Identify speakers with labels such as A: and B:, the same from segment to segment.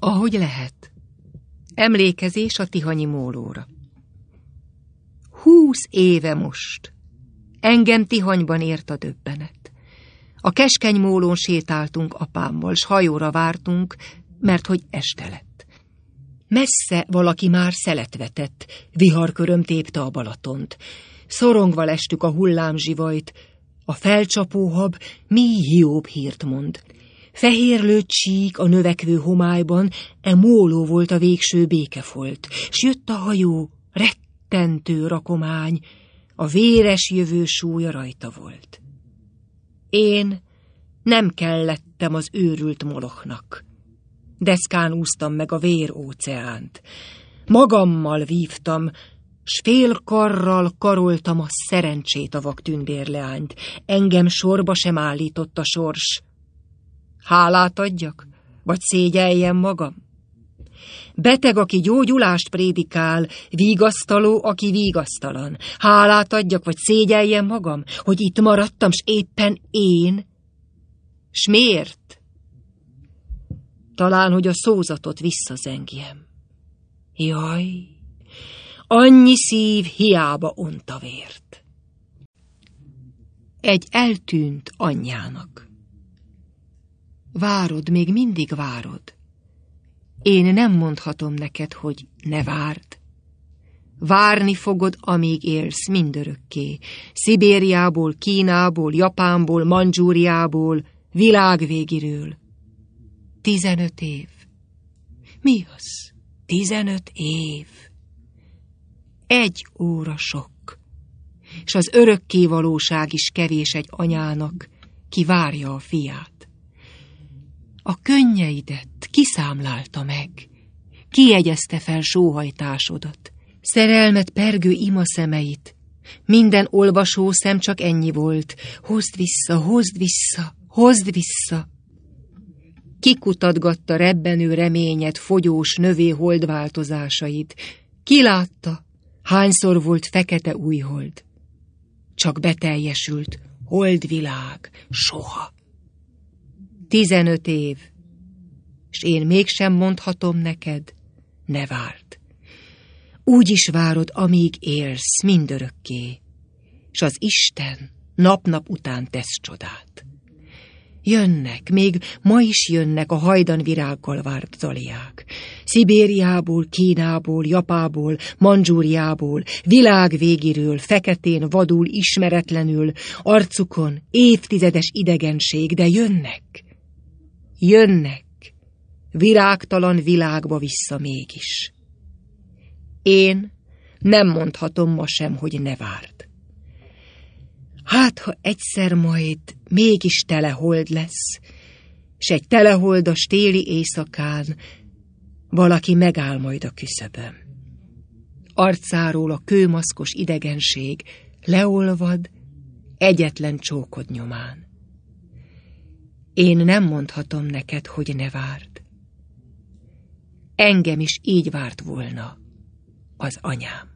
A: Ahogy lehet. Emlékezés a tihanyi mólóra. 20 éve most. Engem Tihanyban ért a döbbenet. A keskeny mólón sétáltunk apámmal, s hajóra vártunk, mert hogy este lett. Messze valaki már szelet vetett, viharköröm tépte a Balatont. Szorongva lestük a hullámzsivajt, a felcsapó hab mély hióbb hírt mond. Fehérlőtt csík a növekvő homályban, móló volt a végső békefolt, s jött a hajó, rettentő rakomány, a véres jövő súlya rajta volt. Én nem kellettem az őrült Molochnak. Deszkán úsztam meg a vér óceánt. Magammal vívtam, s fél karral karoltam a szerencsét a vak tündérleányt. Engem sorba sem állított a sors. Hálát adjak, vagy szégyeljem magam? Beteg, aki gyógyulást prédikál, vigasztaló, aki vigasztalan. Hálát adjak, vagy szégyeljem magam, hogy itt maradtam, s éppen én? S miért? Talán, hogy a szózatot visszazengjem. Jaj, annyi szív hiába ont a vért. Egy eltűnt anyjának. Várod, még mindig várod. Én nem mondhatom neked, hogy ne várd. Várni fogod, amíg élsz mindörökké. Szibériából, Kínából, Japánból, Mandzsúriából, világvégiről. 15 év. Mi az? 15 év. 1 óra sok. És az örökké valóság is kevés egy anyának, ki várja a fiát. A könnyeidet kiszámlálta meg, kijegyezte fel sóhajtásodat, szerelmet pergő imaszemeit. Minden olvasó szem csak ennyi volt. Hozd vissza, hozd vissza, hozd vissza. Kikutatgatta rebbenő reményed, fogyós növé holdváltozásait. Ki látta, hányszor volt fekete újhold. Csak beteljesült holdvilág, soha. 15 év, s én mégsem mondhatom neked, ne várd. Úgy is várod, amíg élsz mindörökké, s az Isten nap-nap után tesz csodát. Jönnek, még ma is jönnek a hajdanvirággal várt zaliák. Szibériából, Kínából, Japából, Mandzsúriából, világ végéről, feketén, vadul, ismeretlenül, arcukon évtizedes idegenség, de jönnek. Jönnek, virágtalan világba vissza mégis. Én nem mondhatom ma sem, hogy ne várd. Hát, ha egyszer majd mégis telehold lesz, s egy teleholdas téli éjszakán valaki megáll majd a küszöbön. Arcáról a kőmaszkos idegenség leolvad egyetlen csókod nyomán. Én nem mondhatom neked, hogy ne várd. Engem is így várt volna az anyám.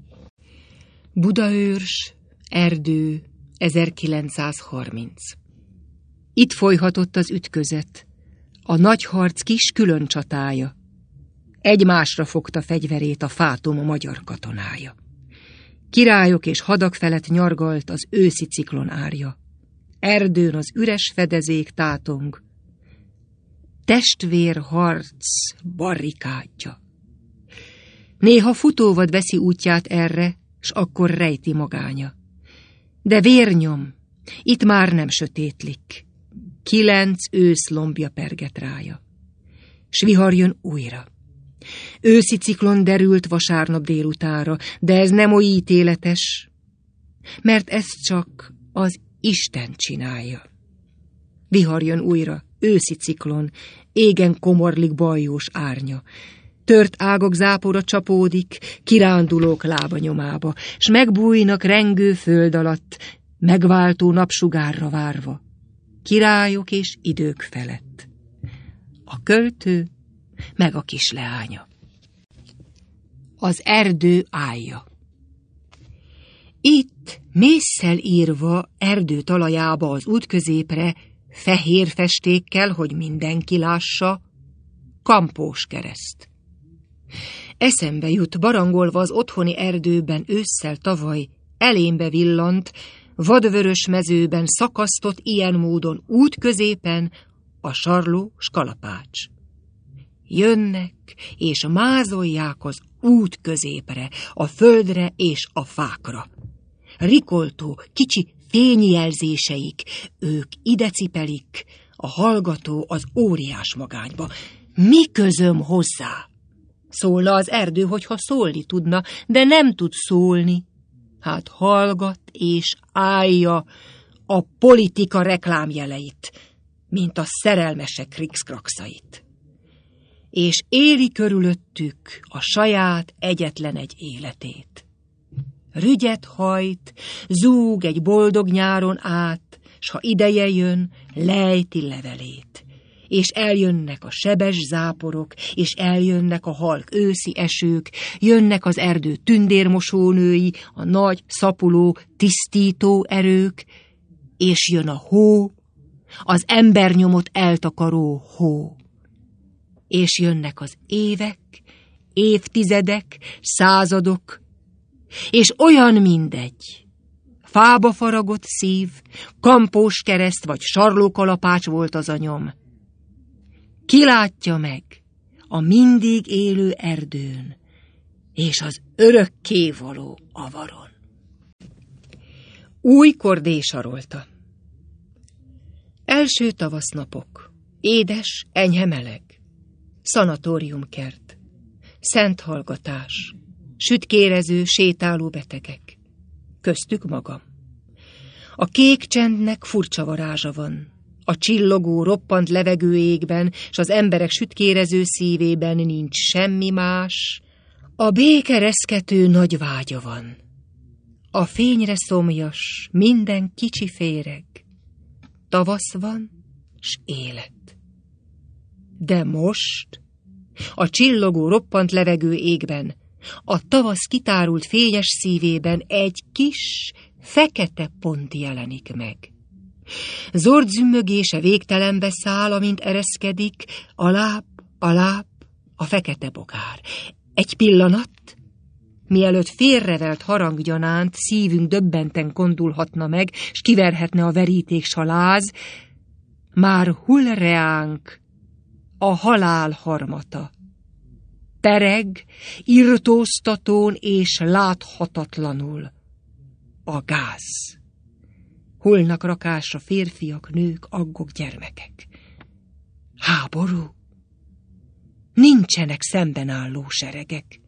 A: Budaörs, Erdő, 1930. Itt folyhatott az ütközet, a nagy harc kis külön csatája. Egymásra fogta fegyverét a fátum a magyar katonája. Királyok és hadak felett nyargalt az őszi ciklon árja. Erdőn az üres fedezék tátong. Testvérharc barrikádja. Néha futóvad veszi útját erre, s akkor rejti magánya. De vérnyom, itt már nem sötétlik. 9 ősz lombja perget rája. S vihar jön újra. Őszi ciklon derült vasárnap délutára, de ez nem oly ítéletes, mert ezt csak az Isten csinálja. Vihar jön újra, őszi ciklon, égen komorlik bajós árnya. Tört ágak zápora csapódik, kirándulók lábanyomába, s megbújnak rengő föld alatt, megváltó napsugárra várva, királyok és idők felett. A költő meg a kisleánya. Az erdő állja. Itt mésszel írva erdő talajába az út középre, fehér festékkel, hogy mindenki lássa, Kampós kereszt. Eszembe jut, barangolva az otthoni erdőben ősszel tavaly, elémbe villant, vadvörös mezőben szakasztott ilyen módon útközépen a sarló s kalapács. Jönnek és mázolják az út középre, a földre és a fákra. Rikoltó, kicsi fényjelzéseik, ők ide cipelik, a hallgató az óriás magányba. Mi közöm hozzá? Szólna az erdő, hogyha szólni tudna, de nem tud szólni. Hát hallgat és állja a politika reklámjeleit, mint a szerelmesek krikszkrakszait. És éli körülöttük a saját egyetlen egy életét. Rügyet hajt, zúg egy boldog nyáron át, s ha ideje jön, lejti levelét. És eljönnek a sebes záporok, és eljönnek a halk őszi esők, jönnek az erdő tündérmosónői, a nagy, szapuló, tisztító erők, és jön a hó, az embernyomot eltakaró hó. És jönnek az évek, évtizedek, századok, és olyan mindegy. Fába faragott szív, kampós kereszt vagy sarlókalapács volt az a nyom. Ki látja meg a mindig élő erdőn, és az örökkévaló avaron. Új Kordé Sarolta. Első tavasznapok, édes, enyhe meleg, szanatóriumkert, szent hallgatás, sütkérező, sétáló betegek, köztük magam. A kék csendnek furcsa varázsa van, a csillogó, roppant levegőégben, s az emberek sütkérező szívében nincs semmi más, a béke reszkető nagy vágya van. A fényre szomjas, minden kicsi féreg, tavasz van, s élet. De most, a csillogó, roppant levegő égben, a tavasz kitárult fényes szívében egy kis, fekete pont jelenik meg. Zord zümmögése végtelenbe száll, amint ereszkedik, a láb, a fekete bogár. Egy pillanat, mielőtt félrevelt haranggyanánt szívünk döbbenten kondulhatna meg, s kiverhetne a veríték saláz, már hull reánk a halál harmata. Tereg, irtóztatón és láthatatlanul a gáz. Hullnak rakásra férfiak, nők, aggok, gyermekek. Háború? Nincsenek szemben álló seregek.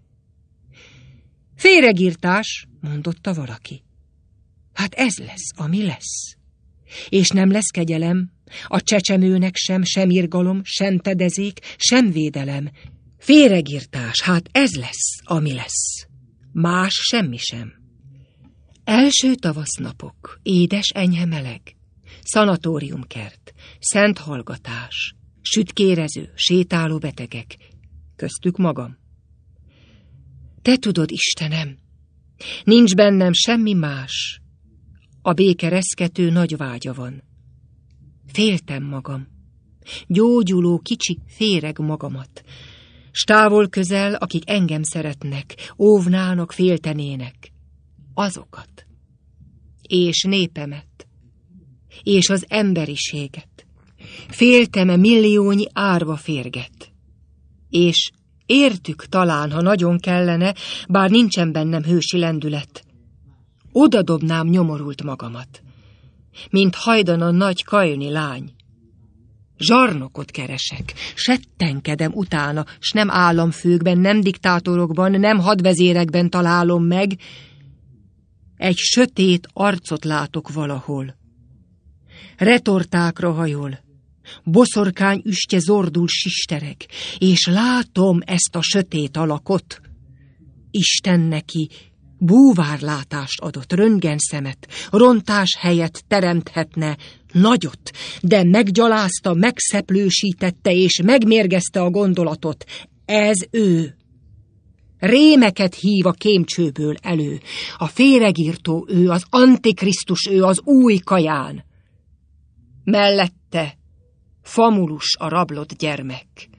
A: Féregírtás, mondotta valaki. Hát ez lesz, ami lesz. És nem lesz kegyelem, a csecsemőnek sem irgalom, sem tedezék, sem védelem. Féregírtás, hát ez lesz, ami lesz. Más semmi sem. Első tavasznapok, édes enyhe meleg, szanatóriumkert, szent hallgatás, sütkérező, sétáló betegek, köztük magam. Te tudod, Istenem, nincs bennem semmi más, a béke reszkető nagy vágya van. Féltem magam, gyógyuló kicsi féreg magamat, s távol közel, akik engem szeretnek, óvnának, féltenének, azokat, és népemet, és az emberiséget. Féltem milliónyi árva férget, és értük talán, ha nagyon kellene, bár nincsen bennem hősi lendület, odadobnám nyomorult magamat, mint hajdan a nagy kajni lány. Zsarnokot keresek, settenkedem utána, s nem államfőkben, nem diktátorokban, nem hadvezérekben találom meg. Egy sötét arcot látok valahol. Retortákra hajol, boszorkány üstje zordul sistereg, és látom ezt a sötét alakot. Isten neki búvárlátást adott, röntgenszemet, rontás helyett teremthetne nagyot, de meggyalázta, megszeplősítette és megmérgezte a gondolatot. Ez ő. Rémeket hív a kémcsőből elő. A féregírtó ő, az antikrisztus ő, az új Kaján. Mellette Famulus a rablott gyermek,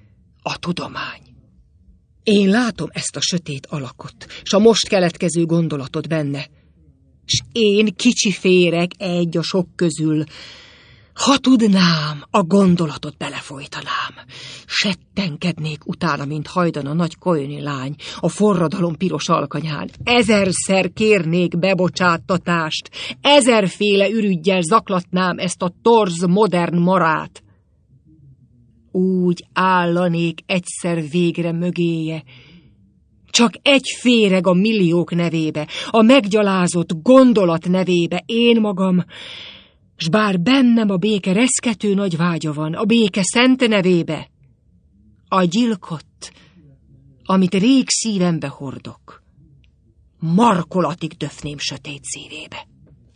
A: A tudomány. Én látom ezt a sötét alakot, s a most keletkező gondolatot benne. S én kicsi féreg egy a sok közül. Ha tudnám, a gondolatot belefolytanám. Settenkednék utána, mint hajdan a nagy kolyoni lány, a forradalom piros alkanyán. 1000-szer kérnék bebocsáttatást, 1000-féle ürüggyel zaklatnám ezt a torz modern marát. Úgy állanék egyszer végre mögéje, csak egy féreg a milliók nevébe, a meggyalázott gondolat nevébe, én magam, s bár bennem a béke reszkető nagy vágya van, a béke szent nevébe, a gyilkot, amit rég szívembe hordok, markolatig döfném sötét szívébe.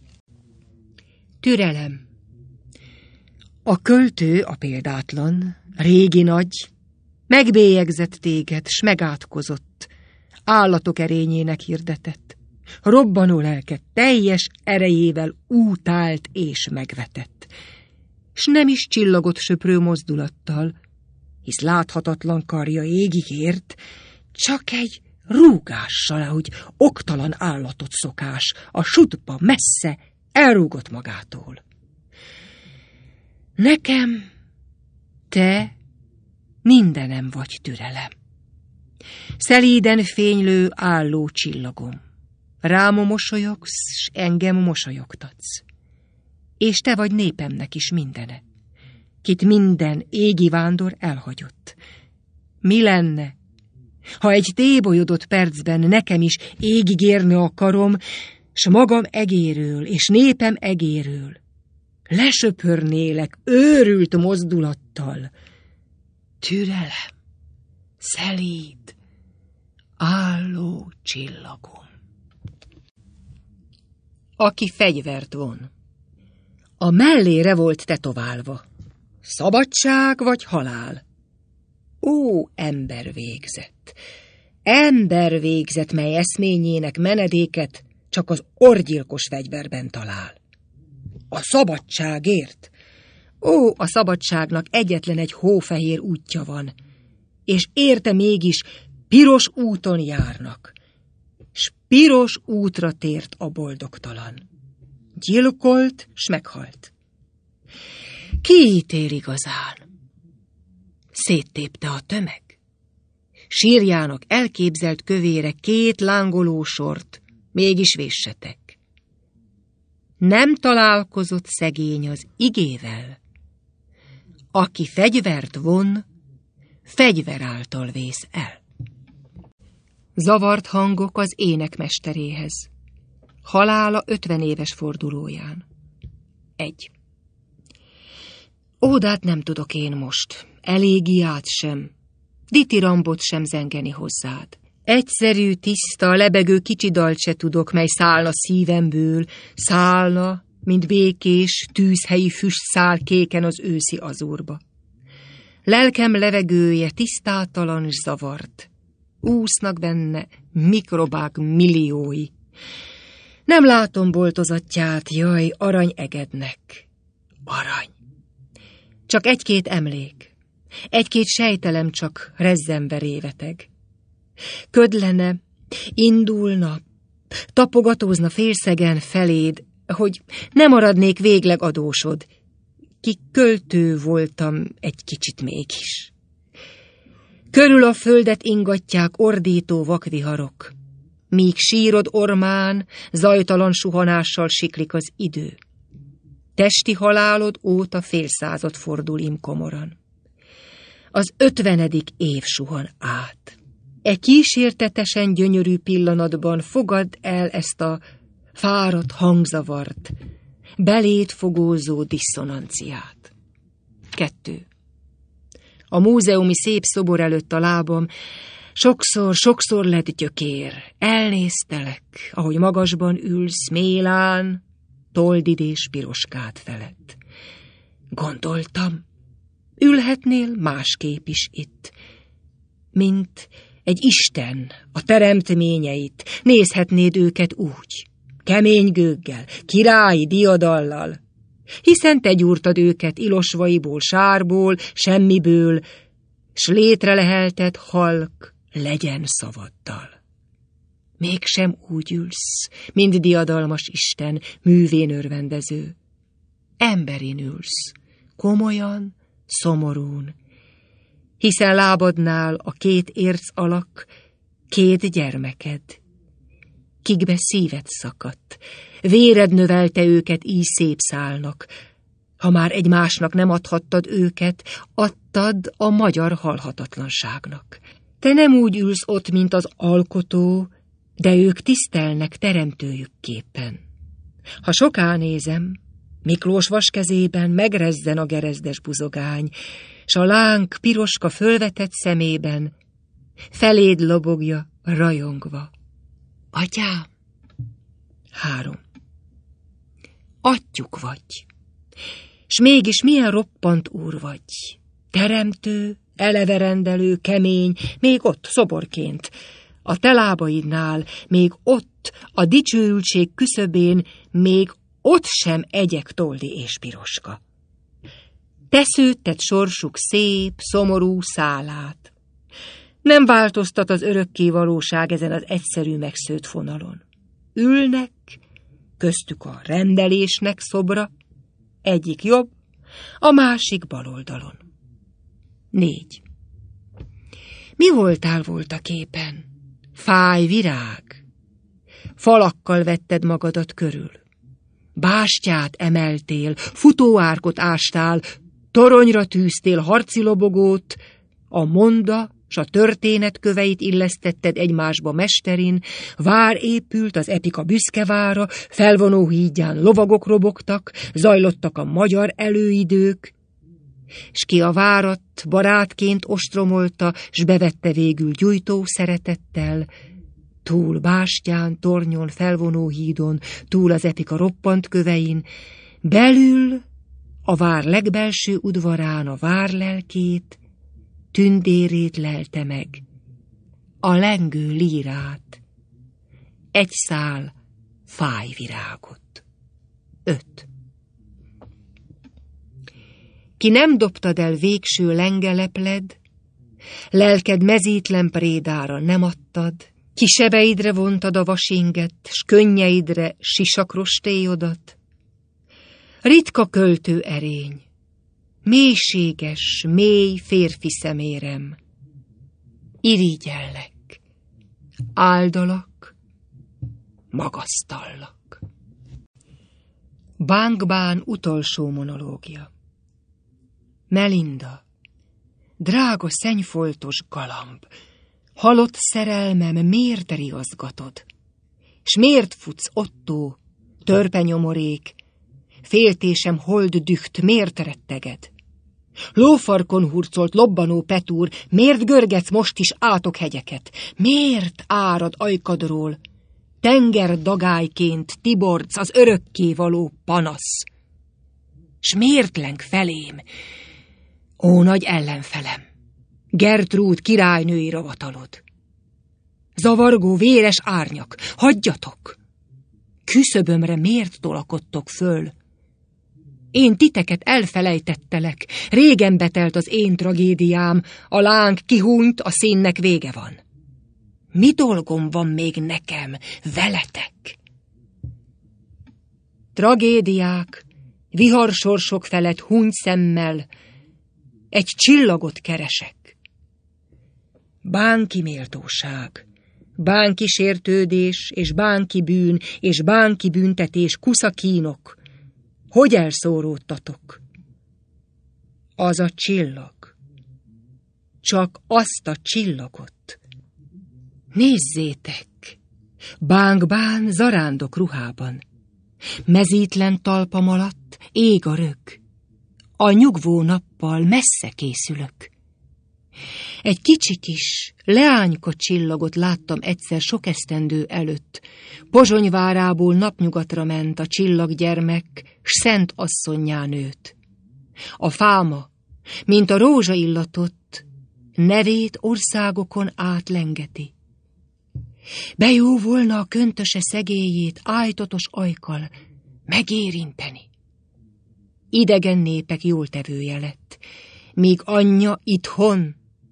A: Türelem. A költő, a példátlan, régi nagy, megbélyegzett téged, s megátkozott, állatok erényének hirdetett. Robbanó lelke teljes erejével útált és megvetett. S nem is csillagott söprő mozdulattal, hisz láthatatlan karja égig ért, csak egy rúgással, ahogy oktalan állatot szokás, a sutba messze elrúgott magától. Nekem te mindenem vagy, türelem. Szelíden fénylő álló csillagom. Rám mosolyogsz, s engem mosolyogtatsz. És te vagy népemnek is mindene, kit minden égi vándor elhagyott. Mi lenne, ha egy tébolyodott percben nekem is égig érne a karom, s magam egéről, és népem egéről lesöpörnélek őrült mozdulattal. Türelem, szelíd, álló csillagom. Aki fegyvert von. A mellére volt tetoválva. Szabadság vagy halál? Ó, ember végzett, mely eszményének menedéket csak az orgyilkos fegyverben talál. A szabadságért? Ó, a szabadságnak egyetlen egy hófehér útja van, és érte mégis piros úton járnak, s piros útra tért a boldogtalan. Gyilkolt, s meghalt. Ki ítél igazán? Széttépte a tömeg. Sírjának elképzelt kövére 2 lángoló sort, mégis véssetek. Nem találkozott szegény az igével. Aki fegyvert von, fegyver által vész el. Zavart hangok az énekmesteréhez. Halála 50 éves fordulóján. 1. Ódát nem tudok én most, elégiát sem, ditirambot sem zengeni hozzád. Egyszerű, tiszta, lebegő kicsi dalt se tudok, mely szállna szívemből, szállna, mint békés, tűzhelyi füstszál kéken az őszi azurba. Lelkem levegője tisztátalan s zavart. Úsznak benne mikrobák milliói. Nem látom boltozatját, jaj, arany egednek. Arany. Csak 1-2 emlék, 1-2 sejtelem csak rezzenve réveteg. Ködlene, indulna, tapogatózna félszegen feléd, hogy ne maradnék végleg adósod. Ki költő voltam egy kicsit mégis. Körül a földet ingatják ordító vakviharok, míg sírod ormán zajtalan suhanással siklik az idő. Testi halálod óta fél század fordul imkomoran. Az 50. év suhan át. Kísértetesen gyönyörű pillanatban fogadd el ezt a fáradt hangzavart, beléd fogózó disszonanciát. 2. A múzeumi szép szobor előtt a lábam sokszor lett gyökér. Elnéztelek, ahogy magasban ülsz, mélán, toldidés piroskát felett. Gondoltam, ülhetnél másképp is itt, mint egy isten, a teremtményeit, nézhetnéd őket úgy, kemény gőggel, királyi diadallal, hiszen te gyúrtad őket ilosvaiból, sárból, semmiből, s létre lehelted halk legyen szavaddal. Mégsem úgy ülsz, mint diadalmas Isten, művén örvendező. Emberin ülsz, komolyan, szomorún, hiszen lábadnál a 2 érc alak 2 gyermeked, kikbe szíved szakadt, véred növelte őket, így szép szálnak. Ha már egymásnak nem adhattad őket, adtad a magyar halhatatlanságnak. Te nem úgy ülsz ott, mint az alkotó, de ők tisztelnek teremtőjük képen. Ha soká nézem, Miklós vaskezében megrezzen a gerezdes buzogány, s a láng piroska fölvetett szemében feléd lobogja rajongva. Atyám! 3. Atyjuk vagy, s mégis milyen roppant úr vagy. Teremtő, eleverendelő, kemény, még ott szoborként. A te lábaidnál, még ott, a dicsőültség küszöbén, még ott sem egyek toldi és piroska. Te szőtted sorsuk szép, szomorú szálát. Nem változtat az örökké valóság ezen az egyszerű megszőtt fonalon. Ülnek, köztük a rendelésnek szobra, egyik jobb, a másik bal oldalon. 4. Mi voltál volt a képen? Fáj virág. Falakkal vetted magadat körül. Bástyát emeltél, futóárkot ástál, toronyra tűztél harci lobogót, a monda s a történet köveit illesztetted egymásba mesterin, vár épült az epika büszke vára, felvonó hídján lovagok robogtak, zajlottak a magyar előidők, s ki a várat barátként ostromolta, s bevette végül gyújtó szeretettel, túl bástyán, tornyon, felvonó hídon, túl az epika roppant kövein, belül a vár legbelső udvarán a várlelkét, tündérét lelte meg, a lengő lírát, egy szál fájvirágot. 5. Ki nem dobtad el végső lengelepled, lelked mezítlen prédára nem adtad, ki sebeidre vontad a vasinget, s könnyeidre sisakrostélyodat. Ritka költő erény, mélységes, mély férfi szemérem. Irigyellek, áldalak, magasztallak. Bánkbán utolsó monológia. Melinda, drága szennyfoltos galamb, halott szerelmem, miért riaszgatod? S miért futsz, Ottó, törpenyomorék, féltésem hold düht, miért retteged? Lófarkon hurcolt lobbanó Petúr, miért görgetsz most is átokhegyeket? Miért árad ajkadról, tenger dagályként tiborc az örökkévaló panasz? S miért leng felém, ó nagy ellenfelem, Gertrúd királynői ravatalod? Zavargó véres árnyak, hagyjatok! Küszöbömre miért tolakodtok föl? Én titeket elfelejtettelek, régen betelt az én tragédiám, a láng kihúnyt, a színnek vége van. Mi dolgom van még nekem, veletek? Tragédiák, viharsorsok felett hunyt szemmel, egy csillagot keresek. Bánki méltóság, bánki sértődés, és bánki bűn, és bánki büntetés, kuszakínok. Hogy elszóródtatok? Az a csillag. Csak azt a csillagot. Nézzétek! Bánkbán zarándok ruhában. Mezítlen talpam alatt ég a rög. A nyugvó nappal messze készülök. Egy kicsi kis, leányka csillagot láttam egyszer sok esztendő előtt. Pozsonyvárából napnyugatra ment a csillaggyermek, s Szent asszonnyá nőtt. A fáma, mint a rózsa illatott, nevét országokon átlengeti. Bejó volna a köntöse szegélyét ájtatos ajkkal megérinteni. Idegen népek jóltevője lett, míg anyja itthon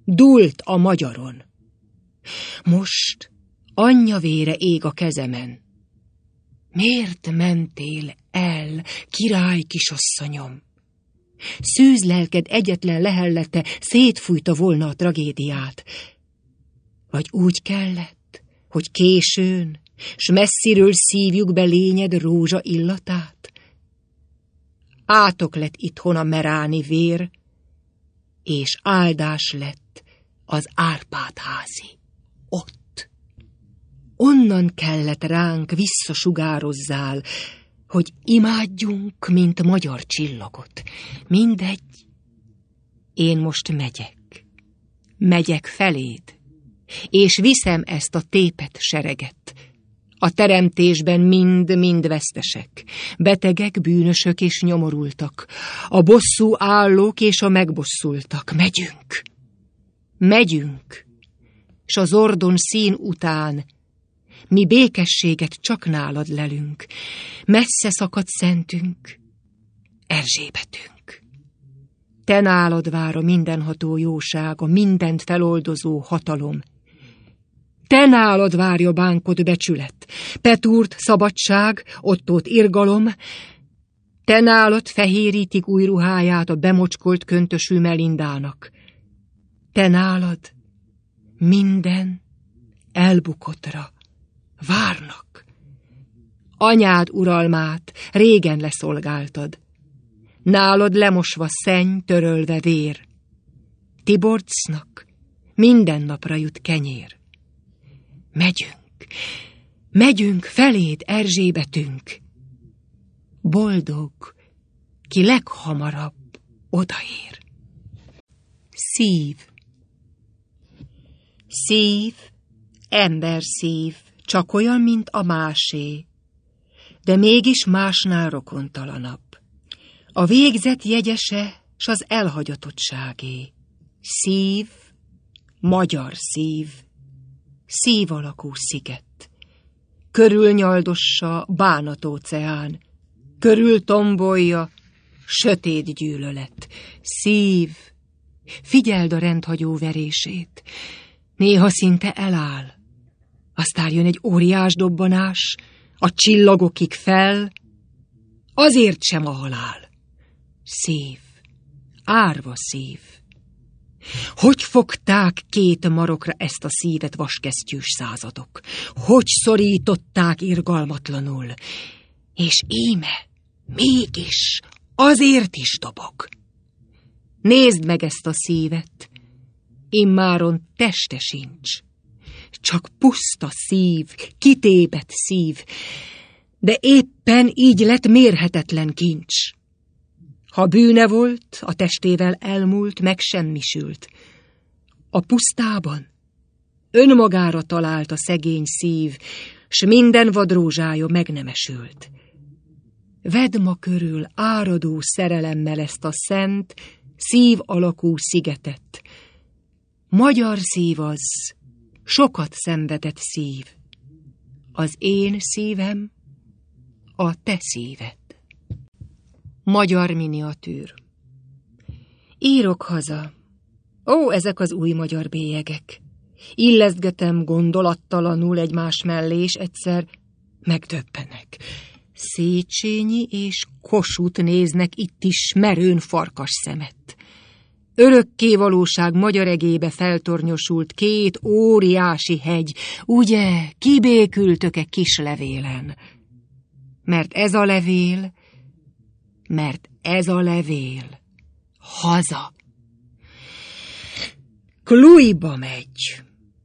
A: dúlt a magyaron. Most anyja vére ég a kezemen. Miért mentél el, király kisasszonyom? Szűz lelked egyetlen lehellete szétfújta volna a tragédiát. Vagy úgy kellett, hogy későn, s messziről szívjuk be lényed rózsa illatát? Átok lett itthon a meráni vér, és áldás lett az Árpád-házi. Ott. Onnan kellett ránk visszasugározzál, hogy imádjunk, mint magyar csillagot. Mindegy. Én most megyek. Megyek feléd, és viszem ezt a tépet sereget. A teremtésben mind vesztesek, betegek, bűnösök és nyomorultak, a bosszú állók és a megbosszultak. Megyünk! Megyünk! S az Ordon szín után mi békességet csak nálad lelünk, messze szakadt szentünk, Erzsébetünk. Te nálad vár a mindenható jóság, a mindent feloldozó hatalom. Te nálad várja bánkod becsület, Petúrt szabadság, Ottót irgalom, te nálad fehérítik új ruháját a bemocskolt köntösű Melindának. Te nálad minden elbukottra várnak. Anyád uralmát régen leszolgáltad, nálad lemosva szenny, törölve vér. Tiborcnak minden napra jut kenyér. Megyünk feléd, Erzsébetünk. Boldog, ki leghamarabb odaér. Szív. Szív, emberszív, csak olyan, mint a másé, de mégis másnál rokontalanabb. A végzet jegyese, s az elhagyatottságé. Szív, magyar szív, szív alakú sziget. Körül nyaldossa bánatóceán, körül tombolja sötét gyűlölet. Szív, figyeld a rendhagyó verését, néha szinte eláll. Aztán jön egy óriás dobbanás, a csillagokig fel, azért sem a halál. Szív, árva szív. Hogy fogták két marokra ezt a szívet vaskesztyűs századok? Hogy szorították irgalmatlanul? És íme, mégis, azért is dobog. Nézd meg ezt a szívet, immáron teste sincs. Csak puszta szív, kitébett szív, de éppen így lett mérhetetlen kincs. Ha bűne volt, a testével elmúlt, megsemmisült. A pusztában önmagára talált a szegény szív, s minden vadrózsája megnemesült. Vedd ma körül áradó szerelemmel ezt a szent, szív alakú szigetet. Magyar szív az, sokat szenvedett szív. Az én szívem, a te szíved. Magyar miniatűr. Írok haza. Ó, ezek az új magyar bélyegek. Illeszgetem gondolattalanul egymás mellé, és egyszer megdöbbenek. Széchenyi és Kossuth néznek itt is merőn farkas szemet. Örökké valóság magyar egébe feltornyosult két óriási hegy, ugye, kibékültök-e kis levélen? Mert ez a levél haza. Klujba megy.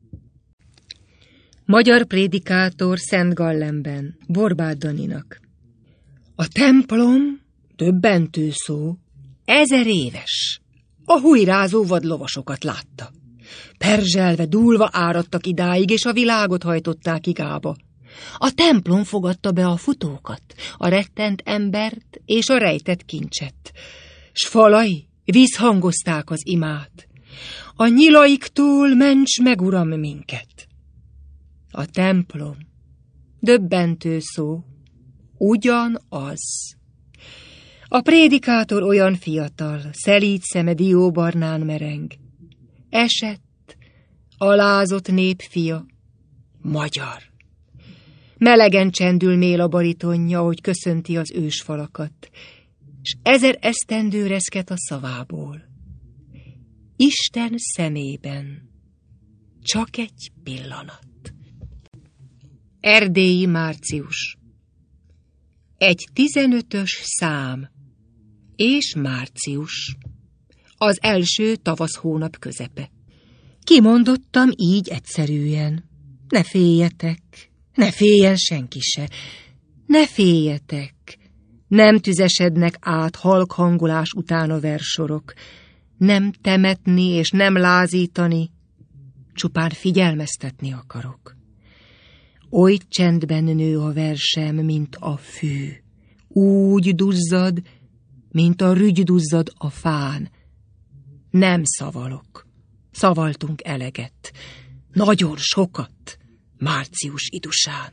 A: Magyar prédikátor Szent Gallenben, Borbáld Daninak. A templom, döbbentő szó, 1000 éves. A hujrázó vadlovasokat látta. Perzselve, dúlva áradtak idáig, és a világot hajtották igába. A templom fogadta be a futókat, a rettent embert és a rejtett kincset. S falai visszhangozták az imát. A nyilaiktól ments meg, Uram, minket. A templom, döbbentő szó, ugyanaz. A prédikátor olyan fiatal, szelíd szeme dióbarnán mereng. Esett, alázott népfia, magyar. Melegen csendül mél a baritonja, ahogy köszönti az ősfalakat, s 1000 esztendő reszket a szavából. Isten szemében csak egy pillanat. Erdélyi március. Egy 15-ös szám, és március. Az első tavasz hónap közepe. Kimondottam így egyszerűen. Ne féljetek, ne féljen senki se. Ne féljetek. Nem tüzesednek át halk hangolás után a versorok. Nem temetni és nem lázítani, csupán figyelmeztetni akarok. Oly csendben nő a versem, mint a fű. Úgy duzzad, mint a rügy duzzad a fán. Nem szavalok. Szavaltunk eleget. Nagyon sokat, március idusán.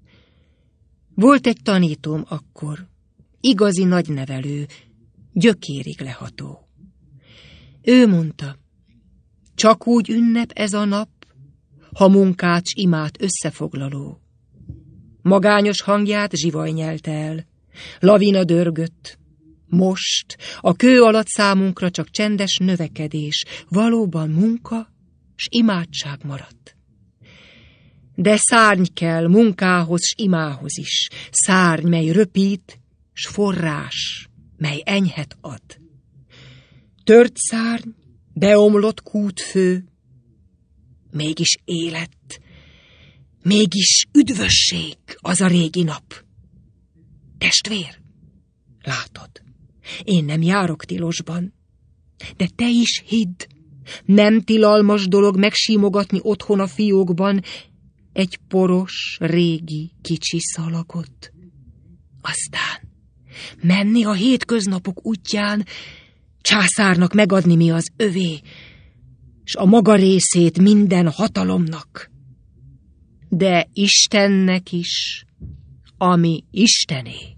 A: Volt egy tanítóm akkor, igazi nagynevelő, gyökérig leható. Ő mondta, csak úgy ünnep ez a nap, ha munkát s imát összefoglaló. Magányos hangját zsivaj nyelte el, lavina dörgött. Most a kő alatt számunkra csak csendes növekedés, valóban munka s imádság maradt. De szárny kell munkához s imához is, szárny, mely röpít, s forrás, mely enyhet ad. Tört szárny, beomlott kútfő, mégis élet, mégis üdvösség az a régi nap. Testvér, látod, én nem járok tilosban, de te is hidd, nem tilalmas dolog megsimogatni otthon a fiókban egy poros, régi, kicsi szalagot. Aztán menni a hétköznapok útján, császárnak megadni mi az övé, s a maga részét minden hatalomnak. De Istennek is, ami Istené.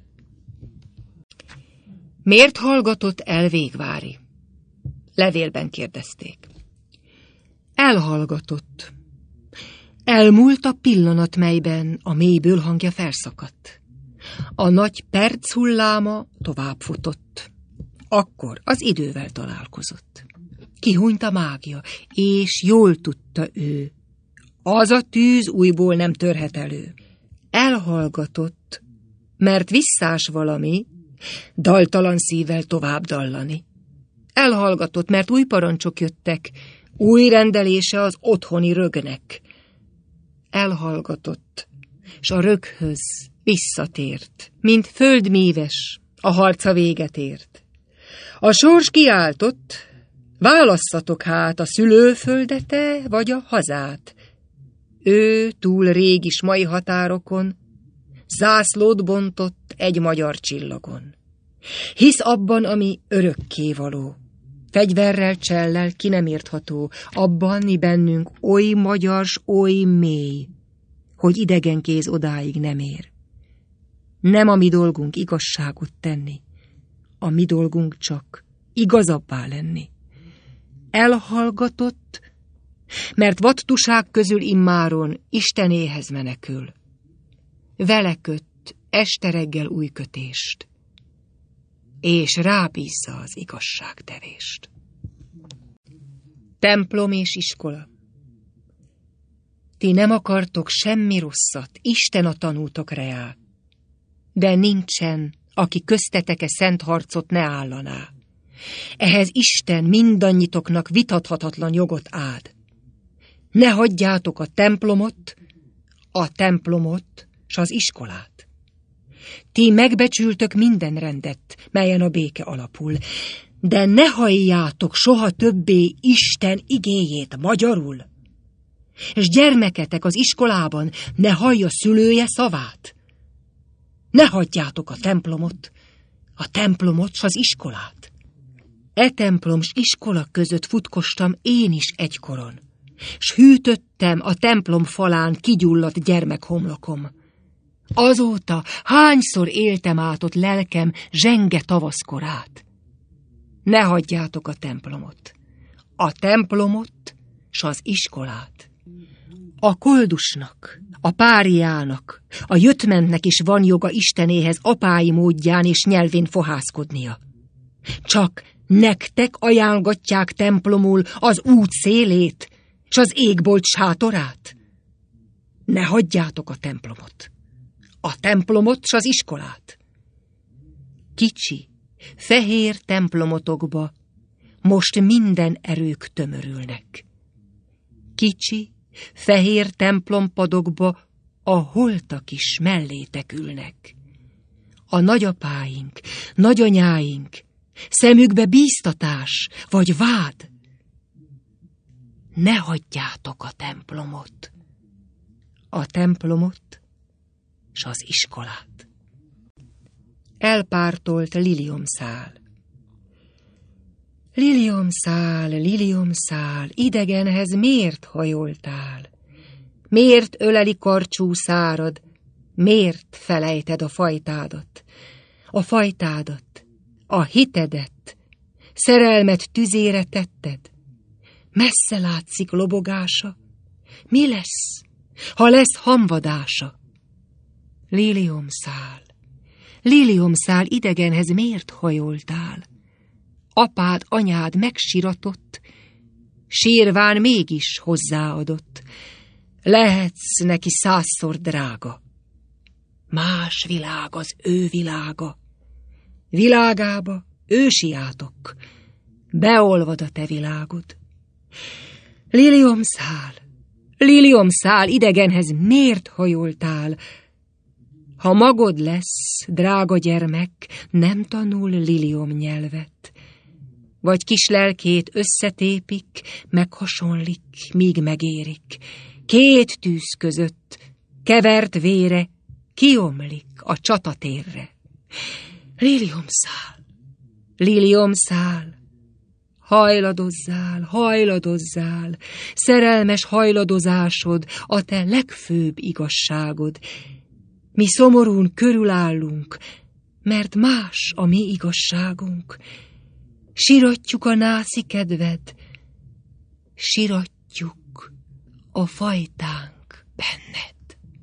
A: Miért hallgatott el Végvári? Levélben kérdezték. Elhallgatott. Elmúlt a pillanat, melyben a mélyből hangja felszakadt. A nagy perc hulláma tovább futott. Akkor az idővel találkozott. Kihúnyt a mágia, és jól tudta ő. Az a tűz újból nem törhet elő. Elhallgatott, mert visszás valami, daltalan szívvel tovább dallani. Elhallgatott, mert új parancsok jöttek, új rendelése az otthoni rögnek. Elhallgatott, s a röghöz visszatért, mint földmíves, a harca véget ért. A sors kiáltott, válasszatok hát a szülőföldete vagy a hazát. Ő túl rég is mai határokon, zászlót bontott egy magyar csillagon. Hisz abban, ami örökkévaló, fegyverrel, csellel ki nem értható, abban mi bennünk oly magyar s oly mély, hogy idegen kéz odáig nem ér. Nem a mi dolgunk igazságot tenni, a mi dolgunk csak igazabbá lenni. Elhallgatott, mert vadtuság közül immáron Istenéhez menekül. Vele köt este reggel új kötést, és rábízza az igazságtevést. Templom és iskola. Ti nem akartok semmi rosszat, Isten a tanútok reá, de nincsen, aki köztetek-e szent harcot ne állaná. Ehhez Isten mindannyitoknak vitathatatlan jogot áld. Ne hagyjátok a templomot, s az iskolát. Ti megbecsültök minden rendet, melyen a béke alapul, de ne halljátok soha többé Isten igéjét magyarul. És gyermeketek az iskolában ne hallja szülője szavát. Ne hagyjátok a templomot, s az iskolát. E templom s iskola között futkostam én is egykoron, s hűtöttem a templom falán kigyulladt gyermekhomlokom. Azóta hányszor éltem át ott lelkem zsenge tavaszkorát. Ne hagyjátok a templomot, a templomot s az iskolát. A koldusnak, a páriának, a jöttmentnek is van joga Istenéhez apái módján és nyelvén fohászkodnia. Csak nektek ajánlgatják templomul az út szélét, s az égbolt sátorát? Ne hagyjátok a templomot s az iskolát. Kicsi, fehér templomotokba most minden erők tömörülnek. Kicsi, fehér templompadokba a holtak is mellétek ülnek. A nagyapáink, nagyanyáink, szemükbe bíztatás vagy vád. Ne hagyjátok a templomot s az iskolát. Elpártolt liliomszál. Liliomszál, idegenhez miért hajoltál? Miért öleli karcsú szárad? Miért felejted a fajtádat? A fajtádat, a hitedet, szerelmet tüzére tetted? Messze látszik lobogása. Mi lesz, ha lesz hamvadása? Liliomszál, idegenhez miért hajoltál? Apád, anyád megsiratott, sírván mégis hozzáadott. Lehetsz neki 100-szor drága. Más világ az ő világa. Világába ősiátok, beolvad a te világod. Liliomszál, idegenhez miért hajoltál? Ha magod lesz, drága gyermek, nem tanul liliom nyelvet. Vagy kis lelkét összetépik, meghasonlik, míg megérik. Két tűz között, kevert vére, kiomlik a csatatérre. Liliomszál, hajladozzál, szerelmes hajladozásod a te legfőbb igazságod. Mi szomorún körülállunk, mert más a mi igazságunk. Siratjuk a nászi kedved, siratjuk a fajtánk benned.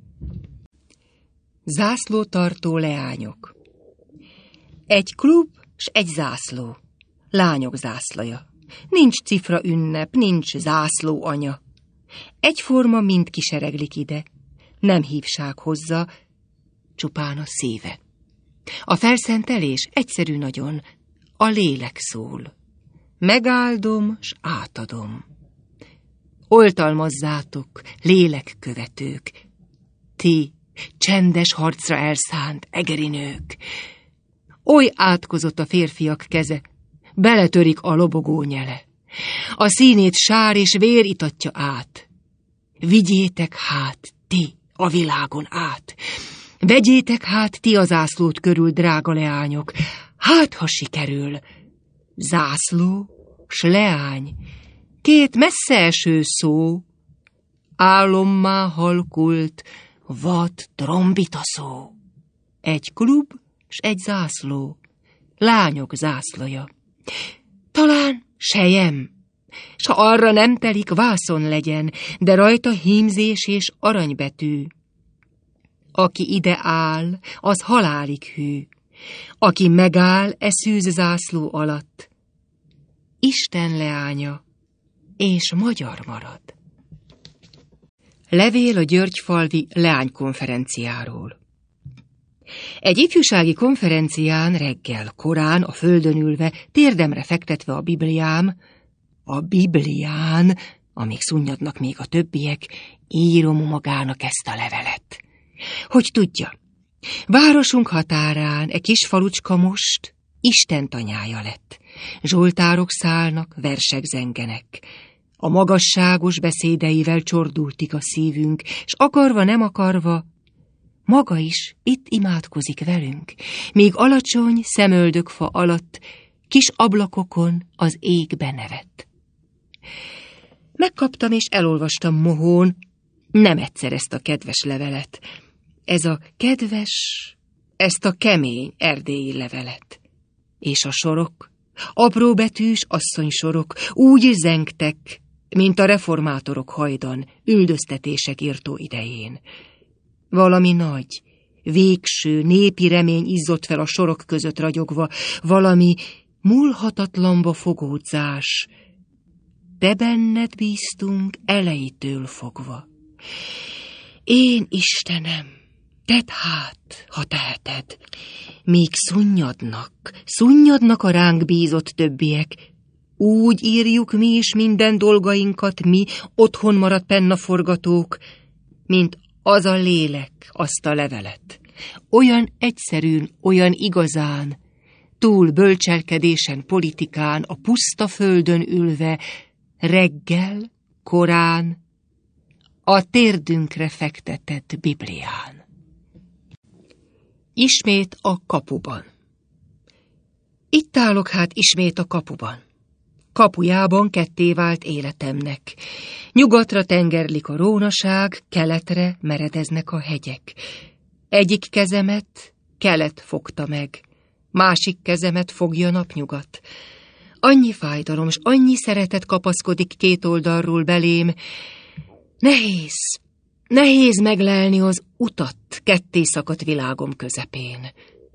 A: Zászlótartó leányok. Egy klub s egy zászló, lányok zászlaja. Nincs cifra ünnep, nincs zászló anya. Egyforma mind kisereglik ide, nem hívság hozza, csupán a szíve. A felszentelés egyszerű nagyon, a lélek szól. Megáldom, s átadom. Oltalmazzátok, lélekkövetők, ti, csendes harcra elszánt egeri nők. Oly átkozott a férfiak keze, beletörik a lobogó nyele. A színét sár és vér itatja át. Vigyétek hát, ti, a világon át. Vegyétek hát ti a zászlót körül, drága leányok, hát ha sikerül. Zászló s leány, két messze eső szó, álommá halkult, vad trombita szó. Egy klub s egy zászló, lányok zászlaja. Talán sejem, s ha arra nem telik, vászon legyen, de rajta hímzés és aranybetű. Aki ide áll, az halálig hű. Aki megáll szűz zászló alatt, Isten leánya, és magyar marad. Levél a györgyfalvi leánykonferenciáról. Egy ifjúsági konferencián reggel korán, a földön ülve, térdemre fektetve a Biblián, amíg szunnyadnak még a többiek, írom magának ezt a levelet. Hogy tudja, városunk határán kis falucska most Isten tanyája lett. Zsoltárok szálnak, versek zengenek. A magasságos beszédeivel csordultik a szívünk, s akarva nem akarva, maga is itt imádkozik velünk, míg alacsony szemöldökfa alatt, kis ablakokon az égbe nevet. Megkaptam és elolvastam mohón, nem egyszer ezt a kedves levelet. Ez a kedves, ezt a kemény erdélyi levelet. És a sorok Apróbetűs asszonysorok úgy zengtek, mint a reformátorok hajdan, üldöztetések írtó idején. Valami nagy, végső, népi remény izzott fel a sorok között ragyogva, valami múlhatatlanba fogódzás. De benned bíztunk elejétől fogva. Én, Istenem, tedd hát, ha teheted, míg szunnyadnak a ránk bízott többiek, úgy írjuk mi is minden dolgainkat, mi otthon maradt pennaforgatók, mint az a lélek azt a levelet. Olyan egyszerűn, olyan igazán, túl bölcselkedésen, politikán, a puszta földön ülve, reggel, korán, a térdünkre fektetett Biblián. Ismét a kapuban. Itt állok hát ismét a kapuban. Kapujában ketté vált életemnek. Nyugatra tengerlik a rónaság, keletre meredeznek a hegyek. Egyik kezemet kelet fogta meg, másik kezemet fogja napnyugat. Annyi fájdalom, s annyi szeretet kapaszkodik két oldalról belém. Nehéz meglelni az utat ketté szakadt világom közepén.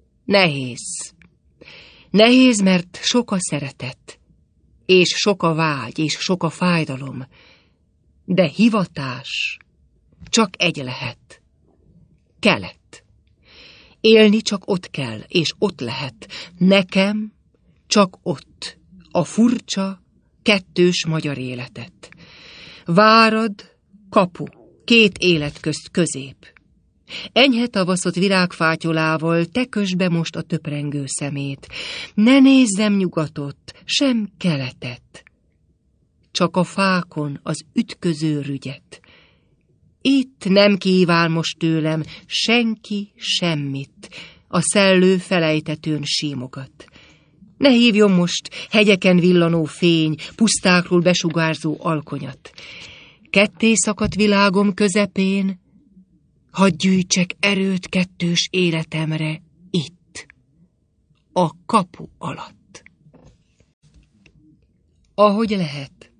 A: Nehéz, mert sok a szeretet, és sok a vágy, és sok a fájdalom. De hivatás csak egy lehet. Kelet. Élni csak ott kell, és ott lehet. Nekem csak ott. A furcsa, kettős magyar életet. Várad, kapu, két élet közt közép. Enyhe tavaszott virágfátyolával te kösd be most a töprengő szemét. Ne nézzem nyugatot, sem keletet. Csak a fákon az ütköző rügyet. Itt nem kíván most tőlem senki semmit. A szellő felejtetőn símogat. Ne hívjon most hegyeken villanó fény, pusztákról besugárzó alkonyat. Ketté szakadt világom közepén, hadd gyűjtsek erőt kettős életemre itt, a kapu alatt. Ahogy lehet.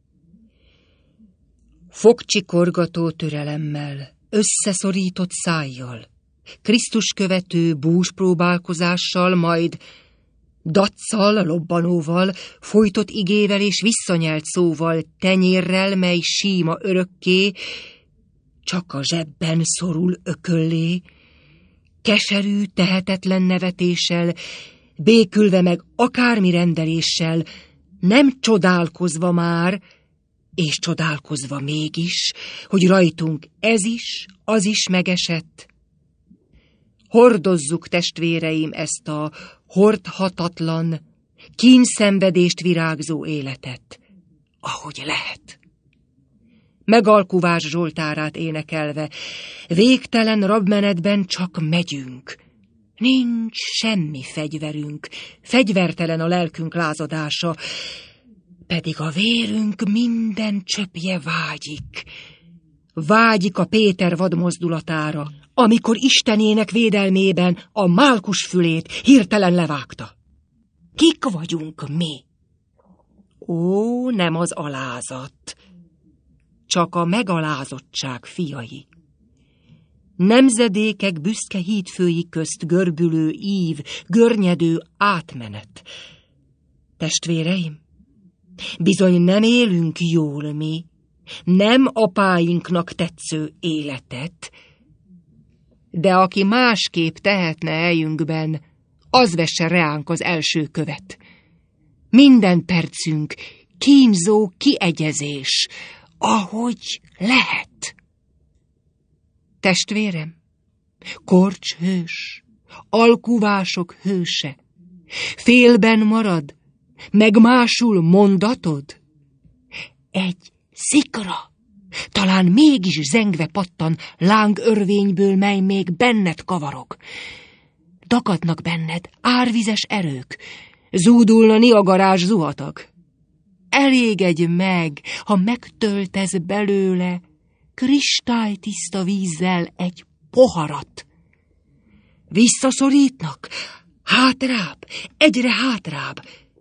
A: Fogcsikorgató türelemmel, összeszorított szájjal, Krisztus követő búspróbálkozással, majd dacccal, lobbanóval, folytott igével és visszanyelt szóval, tenyérrel, mely síma örökké, csak a zsebben szorul ököllé, keserű, tehetetlen nevetéssel, békülve meg akármi rendeléssel, nem csodálkozva már, és csodálkozva mégis, hogy rajtunk ez is, az is megesett. Hordozzuk, testvéreim, ezt a hordhatatlan, kínszenvedést virágzó életet, ahogy lehet. Megalkuvás zsoltárát énekelve, végtelen rabmenetben csak megyünk. Nincs semmi fegyverünk, fegyvertelen a lelkünk lázadása, pedig a vérünk minden csöpje vágyik. Vágyik a Péter vadmozdulatára, amikor Istenének védelmében a málkus fülét hirtelen levágta. Kik vagyunk mi? Ó, nem az alázat, csak a megalázottság fiai. Nemzedékek büszke hídfői közt görbülő ív, görnyedő átmenet. Testvéreim, bizony nem élünk jól mi, nem apáinknak tetsző életet, de aki másképp tehetne eljünkben, az vesse reánk az első követ. Minden percünk kínzó kiegyezés, ahogy lehet. Testvérem, korcs hős, alkuvások hőse, félben marad, megmásul mondatod? Egy szikra, talán mégis zengve pattan lángörvényből, mely még benned kavarog. Dagadnak benned árvizes erők, zúdulna Niagarás zuhatag. Elégedj meg, ha megtöltesz belőle kristálytiszta vízzel egy poharat. Visszaszorítnak, hátrább, egyre hátrább,